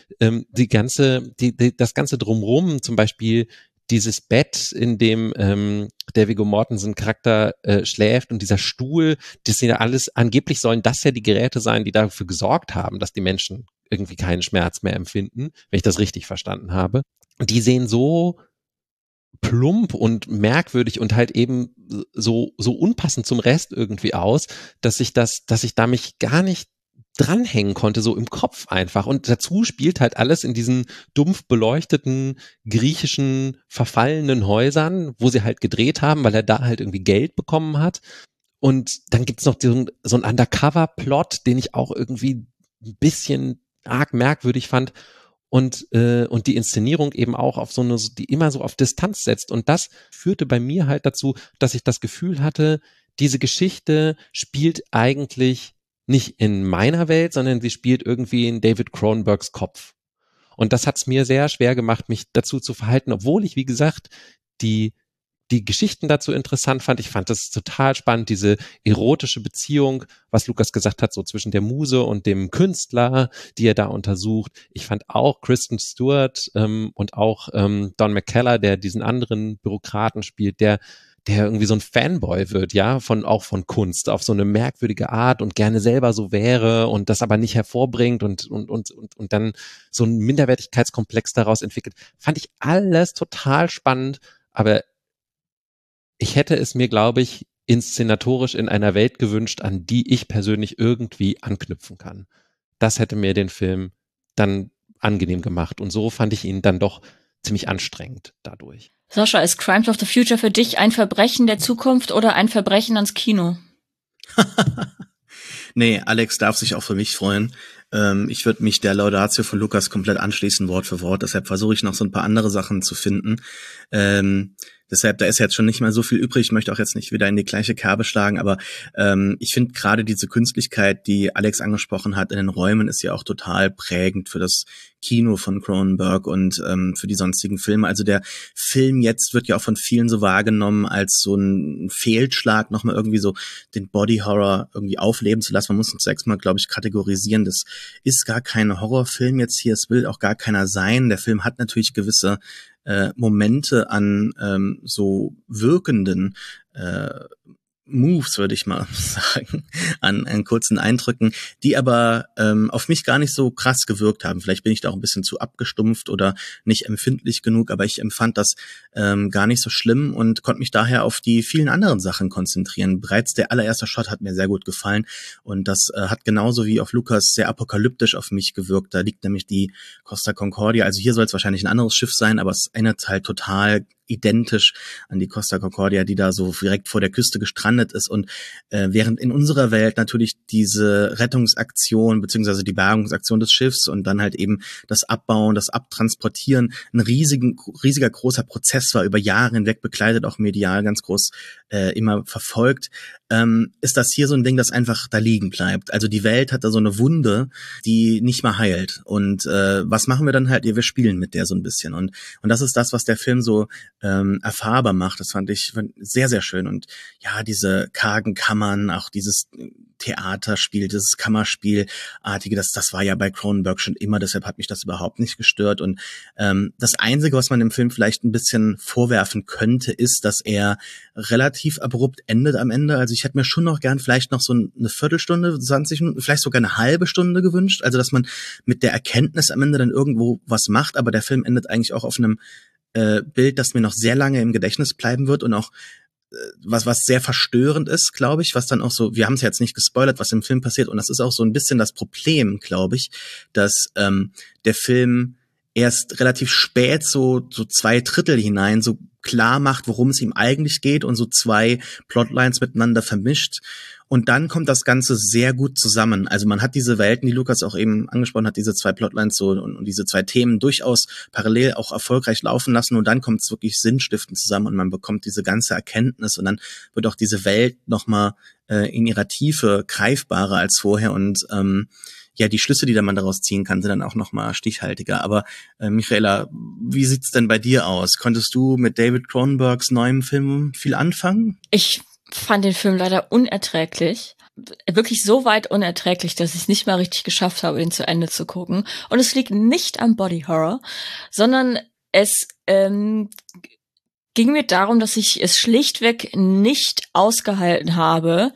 das ganze Drumrum, zum Beispiel dieses Bett, in dem der Viggo Mortensen Charakter schläft, und dieser Stuhl, das sind ja alles, angeblich sollen das ja die Geräte sein, die dafür gesorgt haben, dass die Menschen irgendwie keinen Schmerz mehr empfinden, wenn ich das richtig verstanden habe. Die sehen so plump und merkwürdig und halt eben so unpassend zum Rest irgendwie aus, dass ich da mich gar nicht dranhängen konnte, so im Kopf einfach. Und dazu spielt halt alles in diesen dumpf beleuchteten griechischen verfallenen Häusern, wo sie halt gedreht haben, weil er da halt irgendwie Geld bekommen hat. Und dann gibt's noch so einen Undercover-Plot, den ich auch irgendwie ein bisschen arg merkwürdig fand. Und die Inszenierung eben auch auf so eine, die immer so auf Distanz setzt. Und das führte bei mir halt dazu, dass ich das Gefühl hatte, diese Geschichte spielt eigentlich nicht in meiner Welt, sondern sie spielt irgendwie in David Cronenbergs Kopf. Und das hat es mir sehr schwer gemacht, mich dazu zu verhalten, obwohl ich, wie gesagt, die Geschichten dazu interessant fand. Ich fand das total spannend, diese erotische Beziehung, was Lukas gesagt hat, so zwischen der Muse und dem Künstler, die er da untersucht. Ich fand auch Kristen Stewart und auch Don McKellar, der diesen anderen Bürokraten spielt, der irgendwie so ein Fanboy wird, ja, auch von Kunst, auf so eine merkwürdige Art und gerne selber so wäre und das aber nicht hervorbringt und dann so einen Minderwertigkeitskomplex daraus entwickelt. Fand ich alles total spannend, aber ich hätte es mir, glaube ich, inszenatorisch in einer Welt gewünscht, an die ich persönlich irgendwie anknüpfen kann. Das hätte mir den Film dann angenehm gemacht. Und so fand ich ihn dann doch ziemlich anstrengend dadurch. Sascha, ist Crimes of the Future für dich ein Verbrechen der Zukunft oder ein Verbrechen ans Kino? Nee, Alex darf sich auch für mich freuen. Ich würde mich der Laudatio von Lukas komplett anschließen, Wort für Wort. Deshalb versuche ich noch so ein paar andere Sachen zu finden. Deshalb, da ist jetzt schon nicht mehr so viel übrig. Ich möchte auch jetzt nicht wieder in die gleiche Kerbe schlagen, aber ich finde gerade diese Künstlichkeit, die Alex angesprochen hat in den Räumen, ist ja auch total prägend für das Kino von Cronenberg und für die sonstigen Filme. Also der Film jetzt wird ja auch von vielen so wahrgenommen als so ein Fehlschlag, nochmal irgendwie so den Body Horror irgendwie aufleben zu lassen. Man muss uns zunächst mal, glaube ich, kategorisieren. Das ist gar kein Horrorfilm jetzt hier. Es will auch gar keiner sein. Der Film hat natürlich gewisse Momente an so wirkenden Moves, würde ich mal sagen, an kurzen Eindrücken, die aber auf mich gar nicht so krass gewirkt haben. Vielleicht bin ich da auch ein bisschen zu abgestumpft oder nicht empfindlich genug, aber ich empfand das gar nicht so schlimm und konnte mich daher auf die vielen anderen Sachen konzentrieren. Bereits der allererste Shot hat mir sehr gut gefallen und das hat genauso wie auf Lukas sehr apokalyptisch auf mich gewirkt. Da liegt nämlich die Costa Concordia, also hier soll es wahrscheinlich ein anderes Schiff sein, aber es erinnert halt total identisch an die Costa Concordia, die da so direkt vor der Küste gestrandet ist. Und während in unserer Welt natürlich diese Rettungsaktion beziehungsweise die Bergungsaktion des Schiffs und dann halt eben das Abbauen, das Abtransportieren ein riesiger großer Prozess war, über Jahre hinweg begleitet, auch medial ganz groß immer verfolgt, ist das hier so ein Ding, das einfach da liegen bleibt. Also die Welt hat da so eine Wunde, die nicht mehr heilt. Und was machen wir dann halt? Ja, wir spielen mit der so ein bisschen. Und das ist das, was der Film so erfahrbar macht. Das fand ich sehr, sehr schön. Und ja, diese kargen Kammern, auch dieses Theaterspiel, dieses Kammerspielartige, das war ja bei Cronenberg schon immer, deshalb hat mich das überhaupt nicht gestört. Und das Einzige, was man dem Film vielleicht ein bisschen vorwerfen könnte, ist, dass er relativ abrupt endet am Ende. Also ich hätte mir schon noch gern vielleicht noch so eine Viertelstunde, 20 Minuten, vielleicht sogar eine halbe Stunde gewünscht. Also dass man mit der Erkenntnis am Ende dann irgendwo was macht, aber der Film endet eigentlich auch auf einem Bild, das mir noch sehr lange im Gedächtnis bleiben wird und auch was sehr verstörend ist, glaube ich, was dann auch so, wir haben es ja jetzt nicht gespoilert, was im Film passiert und das ist auch so ein bisschen das Problem, glaube ich, dass der Film erst relativ spät so 2/3 hinein so klar macht, worum es ihm eigentlich geht und so zwei Plotlines miteinander vermischt. Und dann kommt das Ganze sehr gut zusammen. Also man hat diese Welten, die Lukas auch eben angesprochen hat, diese zwei Plotlines so und diese zwei Themen durchaus parallel auch erfolgreich laufen lassen und dann kommt es wirklich sinnstiftend zusammen und man bekommt diese ganze Erkenntnis und dann wird auch diese Welt nochmal in ihrer Tiefe greifbarer als vorher und ja, die Schlüsse, die man daraus ziehen kann, sind dann auch nochmal stichhaltiger. Aber Michaela, wie sieht's denn bei dir aus? Konntest du mit David Cronenbergs neuem Film viel anfangen? Ich fand den Film leider unerträglich. Wirklich so weit unerträglich, dass ich es nicht mal richtig geschafft habe, ihn zu Ende zu gucken. Und es liegt nicht am Body Horror, sondern es ging mir darum, dass ich es schlichtweg nicht ausgehalten habe.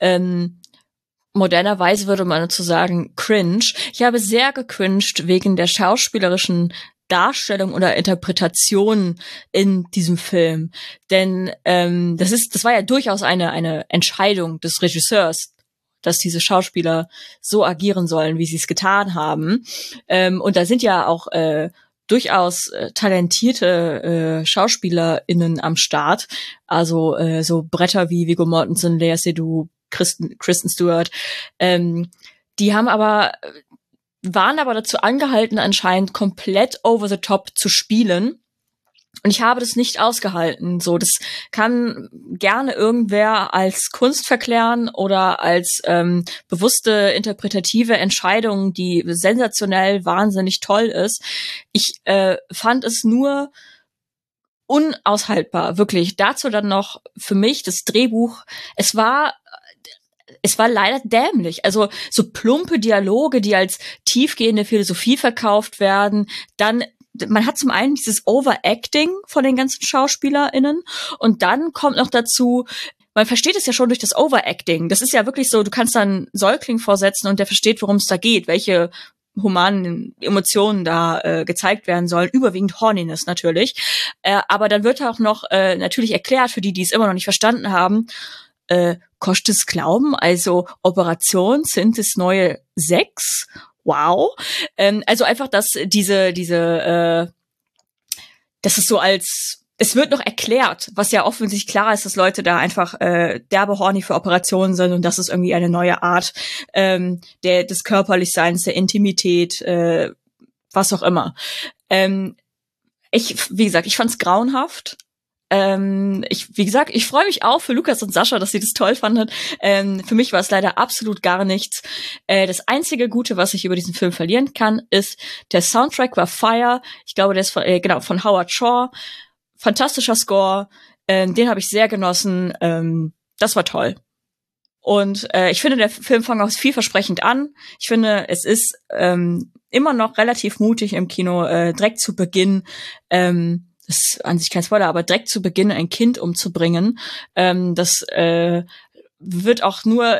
Modernerweise würde man dazu sagen, cringe. Ich habe sehr gecringed wegen der schauspielerischen Darstellung oder Interpretation in diesem Film. Denn das war ja durchaus eine Entscheidung des Regisseurs, dass diese Schauspieler so agieren sollen, wie sie es getan haben. Und da sind ja auch durchaus talentierte SchauspielerInnen am Start. Also so Bretter wie Viggo Mortensen, Lea Seydoux, Kristen Stewart. Die waren aber dazu angehalten, anscheinend komplett over the top zu spielen. Und ich habe das nicht ausgehalten. So, das kann gerne irgendwer als Kunst verklären oder als bewusste interpretative Entscheidung, die sensationell wahnsinnig toll ist. Ich fand es nur unaushaltbar, wirklich. Dazu dann noch für mich das Drehbuch. Es war leider dämlich. Also so plumpe Dialoge, die als tiefgehende Philosophie verkauft werden. Dann, man hat zum einen dieses Overacting von den ganzen SchauspielerInnen und dann kommt noch dazu, man versteht es ja schon durch das Overacting. Das ist ja wirklich so, du kannst dann Säugling vorsetzen und der versteht, worum es da geht, welche humanen Emotionen da gezeigt werden sollen, überwiegend Horniness natürlich. Aber dann wird auch noch natürlich erklärt, für die es immer noch nicht verstanden haben, kostet Glauben, also Operation sind es neue 6. Wow. Also einfach, dass das ist so als, es wird noch erklärt, was ja offensichtlich klar ist, dass Leute da einfach derbe horny für Operationen sind und das ist irgendwie eine neue Art des Körperlichseins, der Intimität, was auch immer. Wie gesagt, ich fand's grauenhaft. Ich freue mich auch für Lukas und Sascha, dass sie das toll fanden. Für mich war es leider absolut gar nichts. Das einzige Gute, was ich über diesen Film verlieren kann, ist, der Soundtrack war Fire. Ich glaube, der ist von Howard Shore. Fantastischer Score. Den habe ich sehr genossen. Das war toll. Und ich finde, der Film fängt auch vielversprechend an. Ich finde, es ist immer noch relativ mutig im Kino, direkt zu Beginn ist an sich kein Spoiler, aber direkt zu Beginn ein Kind umzubringen, das wird auch nur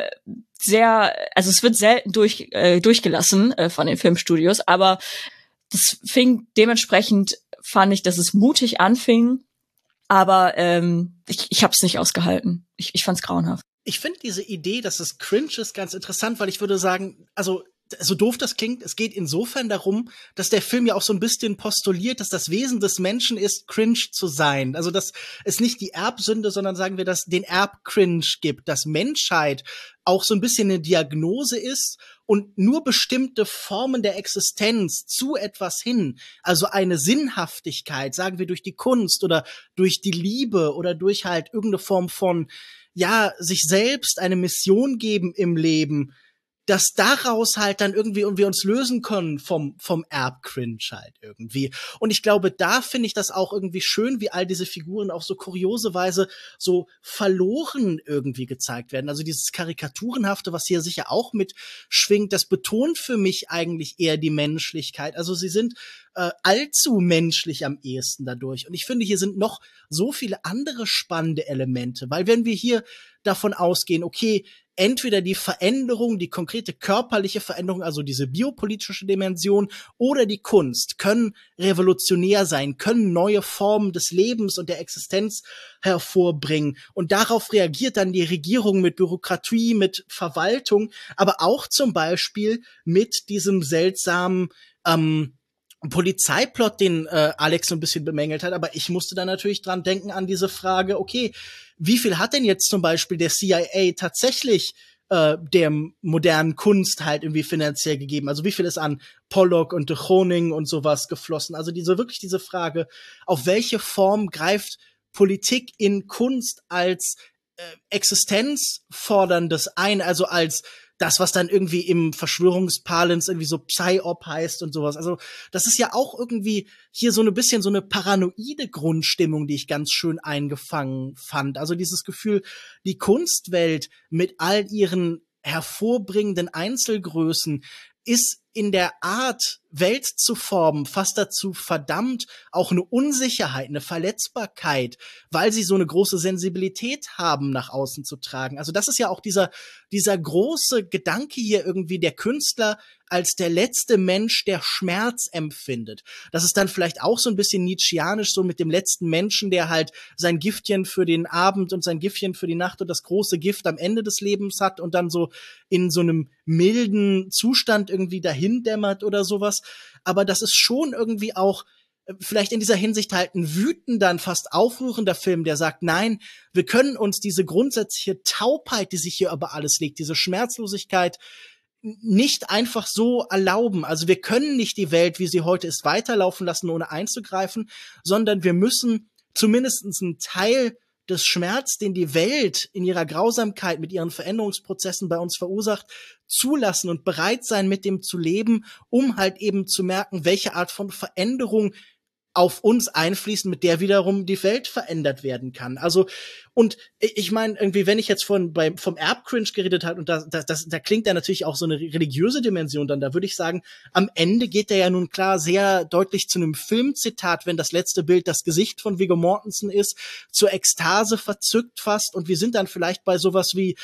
es wird selten durchgelassen von den Filmstudios, aber das dementsprechend fand ich, dass es mutig anfing, aber ich habe es nicht ausgehalten. Ich fand's grauenhaft. Ich finde diese Idee, dass es cringe ist, ganz interessant, weil ich würde sagen, also so doof das klingt, es geht insofern darum, dass der Film ja auch so ein bisschen postuliert, dass das Wesen des Menschen ist, cringe zu sein. Also, dass es nicht die Erbsünde, sondern sagen wir, dass den Erbcringe gibt, dass Menschheit auch so ein bisschen eine Diagnose ist und nur bestimmte Formen der Existenz zu etwas hin, also eine Sinnhaftigkeit, sagen wir durch die Kunst oder durch die Liebe oder durch halt irgendeine Form von, ja, sich selbst eine Mission geben im Leben, dass daraus halt dann irgendwie und wir uns lösen können vom Erbcringe halt irgendwie. Und ich glaube, da finde ich das auch irgendwie schön, wie all diese Figuren auf so kuriose Weise so verloren irgendwie gezeigt werden. Also dieses Karikaturenhafte, was hier sicher auch mitschwingt, das betont für mich eigentlich eher die Menschlichkeit. Also sie sind allzu menschlich am ehesten dadurch. Und ich finde, hier sind noch so viele andere spannende Elemente, weil wenn wir hier davon ausgehen, okay, entweder die Veränderung, die konkrete körperliche Veränderung, also diese biopolitische Dimension oder die Kunst können revolutionär sein, können neue Formen des Lebens und der Existenz hervorbringen. Und darauf reagiert dann die Regierung mit Bürokratie, mit Verwaltung, aber auch zum Beispiel mit diesem seltsamen Polizeiplot, den Alex so ein bisschen bemängelt hat, aber ich musste dann natürlich dran denken an diese Frage, okay, wie viel hat denn jetzt zum Beispiel der CIA tatsächlich der modernen Kunst halt irgendwie finanziell gegeben? Also wie viel ist an Pollock und de Kooning und sowas geflossen? Also diese Frage, auf welche Form greift Politik in Kunst als existenzforderndes ein, also als das, was dann irgendwie im Verschwörungsparlance irgendwie so Psy-Op heißt und sowas. Also das ist ja auch irgendwie hier so ein bisschen so eine paranoide Grundstimmung, die ich ganz schön eingefangen fand. Also dieses Gefühl, die Kunstwelt mit all ihren hervorbringenden Einzelgrößen ist in der Art, Welt zu formen, fast dazu verdammt, auch eine Unsicherheit, eine Verletzbarkeit, weil sie so eine große Sensibilität haben, nach außen zu tragen. Also das ist ja auch dieser große Gedanke hier irgendwie, der Künstler als der letzte Mensch, der Schmerz empfindet. Das ist dann vielleicht auch so ein bisschen nietzscheanisch, so mit dem letzten Menschen, der halt sein Giftchen für den Abend und sein Giftchen für die Nacht und das große Gift am Ende des Lebens hat und dann so in so einem milden Zustand irgendwie dahin dämmert oder sowas. Aber das ist schon irgendwie auch vielleicht in dieser Hinsicht halt ein wütender, ein fast aufrührender Film, der sagt, nein, wir können uns diese grundsätzliche Taubheit, die sich hier über alles legt, diese Schmerzlosigkeit nicht einfach so erlauben. Also wir können nicht die Welt, wie sie heute ist, weiterlaufen lassen, ohne einzugreifen, sondern wir müssen zumindest einen Teil des Schmerz, den die Welt in ihrer Grausamkeit mit ihren Veränderungsprozessen bei uns verursacht, zulassen und bereit sein, mit dem zu leben, um halt eben zu merken, welche Art von Veränderung auf uns einfließen, mit der wiederum die Welt verändert werden kann. Also, und ich meine, irgendwie, wenn ich jetzt vom Erbcringe geredet habe, und da klingt ja natürlich auch so eine religiöse Dimension dann, da würde ich sagen, am Ende geht der ja nun klar sehr deutlich zu einem Filmzitat, wenn das letzte Bild das Gesicht von Viggo Mortensen ist, zur Ekstase verzückt fast, und wir sind dann vielleicht bei sowas wie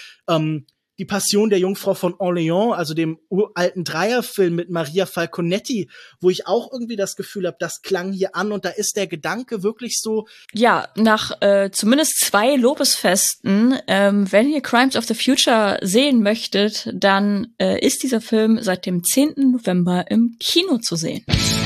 Die Passion der Jungfrau von Orléans, also dem uralten Dreierfilm mit Maria Falconetti, wo ich auch irgendwie das Gefühl habe, das klang hier an und da ist der Gedanke wirklich so. Ja, nach zumindest 2 Lobesfesten, wenn ihr Crimes of the Future sehen möchtet, dann ist dieser Film seit dem 10. November im Kino zu sehen.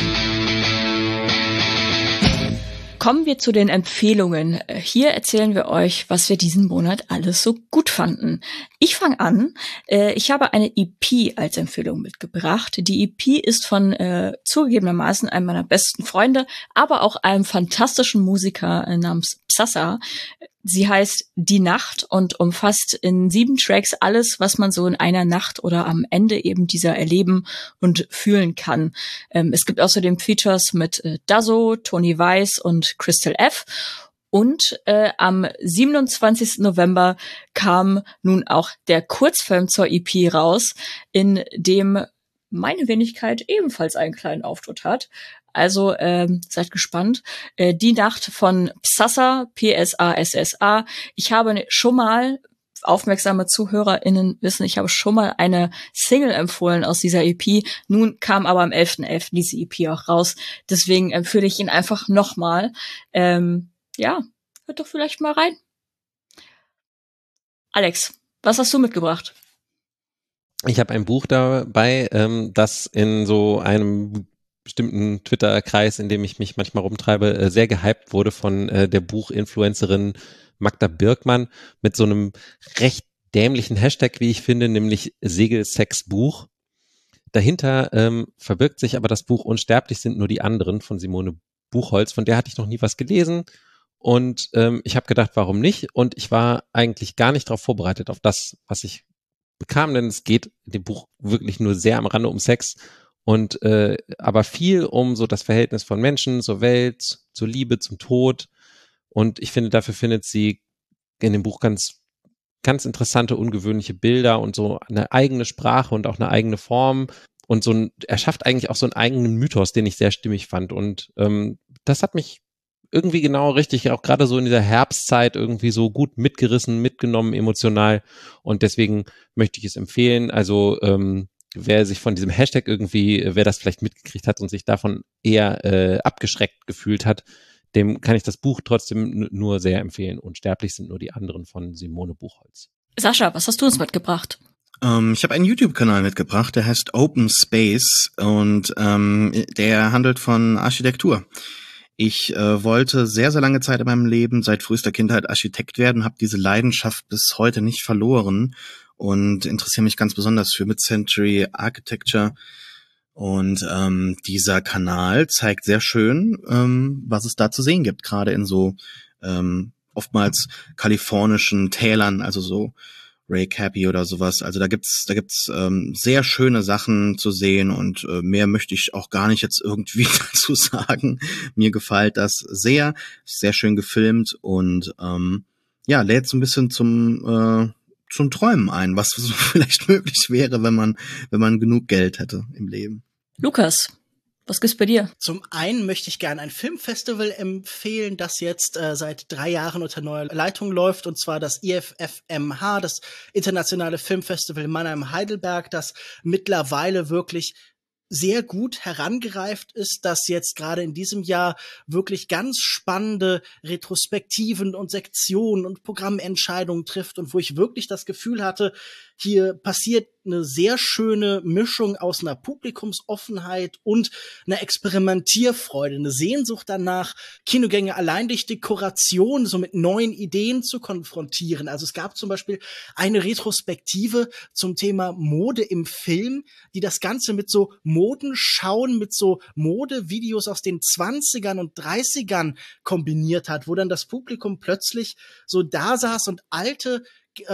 Kommen wir zu den Empfehlungen. Hier erzählen wir euch, was wir diesen Monat alles so gut fanden. Ich fange an. Ich habe eine EP als Empfehlung mitgebracht. Die EP ist von zugegebenermaßen einem meiner besten Freunde, aber auch einem fantastischen Musiker namens Psassa. Sie heißt Die Nacht und umfasst in 7 Tracks alles, was man so in einer Nacht oder am Ende eben dieser erleben und fühlen kann. Es gibt außerdem Features mit Dazzo, Tony Weiss und Crystal F. Und am 27. November kam nun auch der Kurzfilm zur EP raus, in dem meine Wenigkeit ebenfalls einen kleinen Auftritt hat. Also seid gespannt. Die Nacht von Psassa, P-S-A-S-S-A. Ich habe schon mal, aufmerksame ZuhörerInnen wissen, ich habe schon mal eine Single empfohlen aus dieser EP. Nun kam aber am 11.11. diese EP auch raus. Deswegen empfehle ich ihn einfach nochmal. Ja, hört doch vielleicht mal rein. Alex, was hast du mitgebracht? Ich habe ein Buch dabei, das in so einem bestimmten Twitter-Kreis, in dem ich mich manchmal rumtreibe, sehr gehypt wurde von der Buchinfluencerin Magda Birkmann mit so einem recht dämlichen Hashtag, wie ich finde, nämlich Segelsexbuch. Dahinter verbirgt sich aber das Buch Unsterblich sind nur die anderen von Simone Buchholz. Von der hatte ich noch nie was gelesen. Und ich habe gedacht, warum nicht? Und ich war eigentlich gar nicht darauf vorbereitet, auf das, was ich bekam, denn es geht in dem Buch wirklich nur sehr am Rande um Sex und aber viel um so das Verhältnis von Menschen zur Welt, zur Liebe, zum Tod. Und ich finde, dafür findet sie in dem Buch ganz interessante, ungewöhnliche Bilder und so eine eigene Sprache und auch eine eigene Form. Und er schafft eigentlich auch so einen eigenen Mythos, den ich sehr stimmig fand. Und das hat mich irgendwie genau richtig, auch gerade so in dieser Herbstzeit irgendwie so gut mitgerissen, mitgenommen, emotional. Und deswegen möchte ich es empfehlen. Also wer sich von diesem Hashtag wer das vielleicht mitgekriegt hat und sich davon eher abgeschreckt gefühlt hat, dem kann ich das Buch trotzdem nur sehr empfehlen. Unsterblich sind nur die anderen von Simone Buchholz. Sascha, was hast du uns mitgebracht? Ich habe einen YouTube-Kanal mitgebracht, der heißt Open Space und der handelt von Architektur. Ich wollte sehr, sehr lange Zeit in meinem Leben, seit frühester Kindheit Architekt werden, habe diese Leidenschaft bis heute nicht verloren und interessiere mich ganz besonders für Mid-Century Architecture. Und dieser Kanal zeigt sehr schön, was es da zu sehen gibt, gerade in so oftmals kalifornischen Tälern, also so Ray Cappy oder sowas. Also da gibt's sehr schöne Sachen zu sehen und mehr möchte ich auch gar nicht jetzt irgendwie dazu sagen. Mir gefällt das sehr, sehr schön gefilmt und lädt so ein bisschen zum Träumen ein, was so vielleicht möglich wäre, wenn man genug Geld hätte im Leben. Lukas, was gibt's bei dir? Zum einen möchte ich gerne ein Filmfestival empfehlen, das jetzt seit 3 Jahren unter neuer Leitung läuft, und zwar das IFFMH, das Internationale Filmfestival Mannheim-Heidelberg, das mittlerweile wirklich sehr gut herangereift ist, das jetzt gerade in diesem Jahr wirklich ganz spannende Retrospektiven und Sektionen und Programmentscheidungen trifft und wo ich wirklich das Gefühl hatte, hier passiert eine sehr schöne Mischung aus einer Publikumsoffenheit und einer Experimentierfreude, eine Sehnsucht danach, Kinogänge allein durch Dekoration so mit neuen Ideen zu konfrontieren. Also es gab zum Beispiel eine Retrospektive zum Thema Mode im Film, die das Ganze mit so Modenschauen, mit so Modevideos aus den 20ern und 30ern kombiniert hat, wo dann das Publikum plötzlich so da saß und alte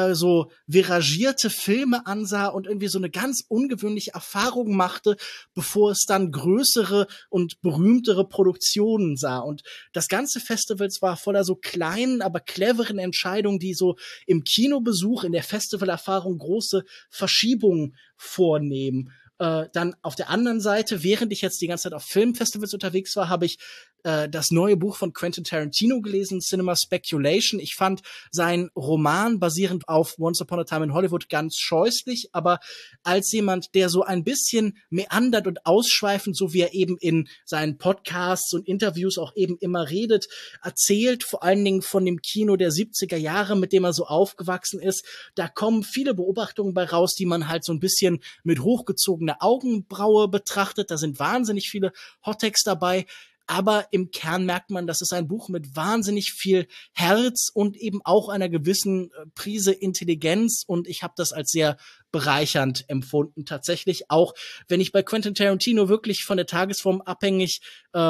so viragierte Filme ansah und irgendwie so eine ganz ungewöhnliche Erfahrung machte, bevor es dann größere und berühmtere Produktionen sah. Und das ganze Festival war voller so kleinen, aber cleveren Entscheidungen, die so im Kinobesuch, in der Festivalerfahrung große Verschiebungen vornehmen. Dann auf der anderen Seite, während ich jetzt die ganze Zeit auf Filmfestivals unterwegs war, habe ich das neue Buch von Quentin Tarantino gelesen, Cinema Speculation. Ich fand seinen Roman basierend auf Once Upon a Time in Hollywood ganz scheußlich, aber als jemand, der so ein bisschen meandert und ausschweifend, so wie er eben in seinen Podcasts und Interviews auch eben immer redet, erzählt, vor allen Dingen von dem Kino der 70er Jahre, mit dem er so aufgewachsen ist, da kommen viele Beobachtungen bei raus, die man halt so ein bisschen mit hochgezogener Augenbraue betrachtet. Da sind wahnsinnig viele Hottext dabei. Aber im Kern merkt man, das ist ein Buch mit wahnsinnig viel Herz und eben auch einer gewissen Prise Intelligenz. Und ich habe das als sehr bereichernd empfunden. Tatsächlich auch, wenn ich bei Quentin Tarantino wirklich von der Tagesform abhängig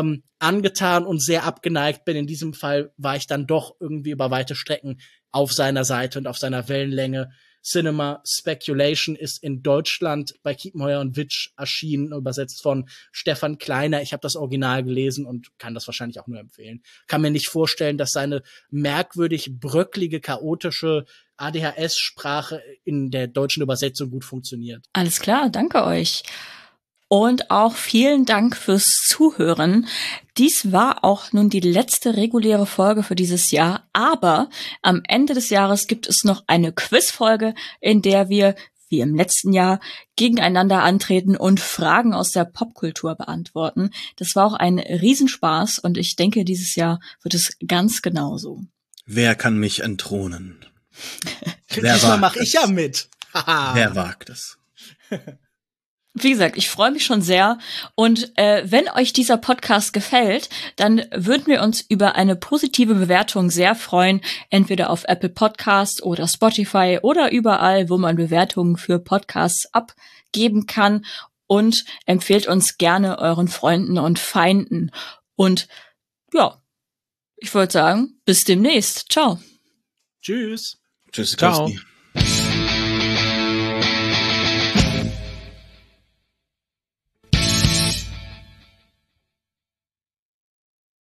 angetan und sehr abgeneigt bin. In diesem Fall war ich dann doch irgendwie über weite Strecken auf seiner Seite und auf seiner Wellenlänge. Cinema Speculation ist in Deutschland bei Kiepenheuer und Witsch erschienen, übersetzt von Stefan Kleiner. Ich habe das Original gelesen und kann das wahrscheinlich auch nur empfehlen. Kann mir nicht vorstellen, dass seine merkwürdig bröcklige, chaotische ADHS-Sprache in der deutschen Übersetzung gut funktioniert. Alles klar, danke euch. Und auch vielen Dank fürs Zuhören. Dies war auch nun die letzte reguläre Folge für dieses Jahr, aber am Ende des Jahres gibt es noch eine Quizfolge, in der wir, wie im letzten Jahr, gegeneinander antreten und Fragen aus der Popkultur beantworten. Das war auch ein Riesenspaß und ich denke, dieses Jahr wird es ganz genauso. Wer kann mich entthronen? Diesmal mache ich ja mit. Wer wagt es? Wie gesagt, ich freue mich schon sehr und wenn euch dieser Podcast gefällt, dann würden wir uns über eine positive Bewertung sehr freuen, entweder auf Apple Podcasts oder Spotify oder überall, wo man Bewertungen für Podcasts abgeben kann, und empfehlt uns gerne euren Freunden und Feinden. Und ja, ich würde sagen, bis demnächst. Ciao. Tschüss. Tschüss. Ciao.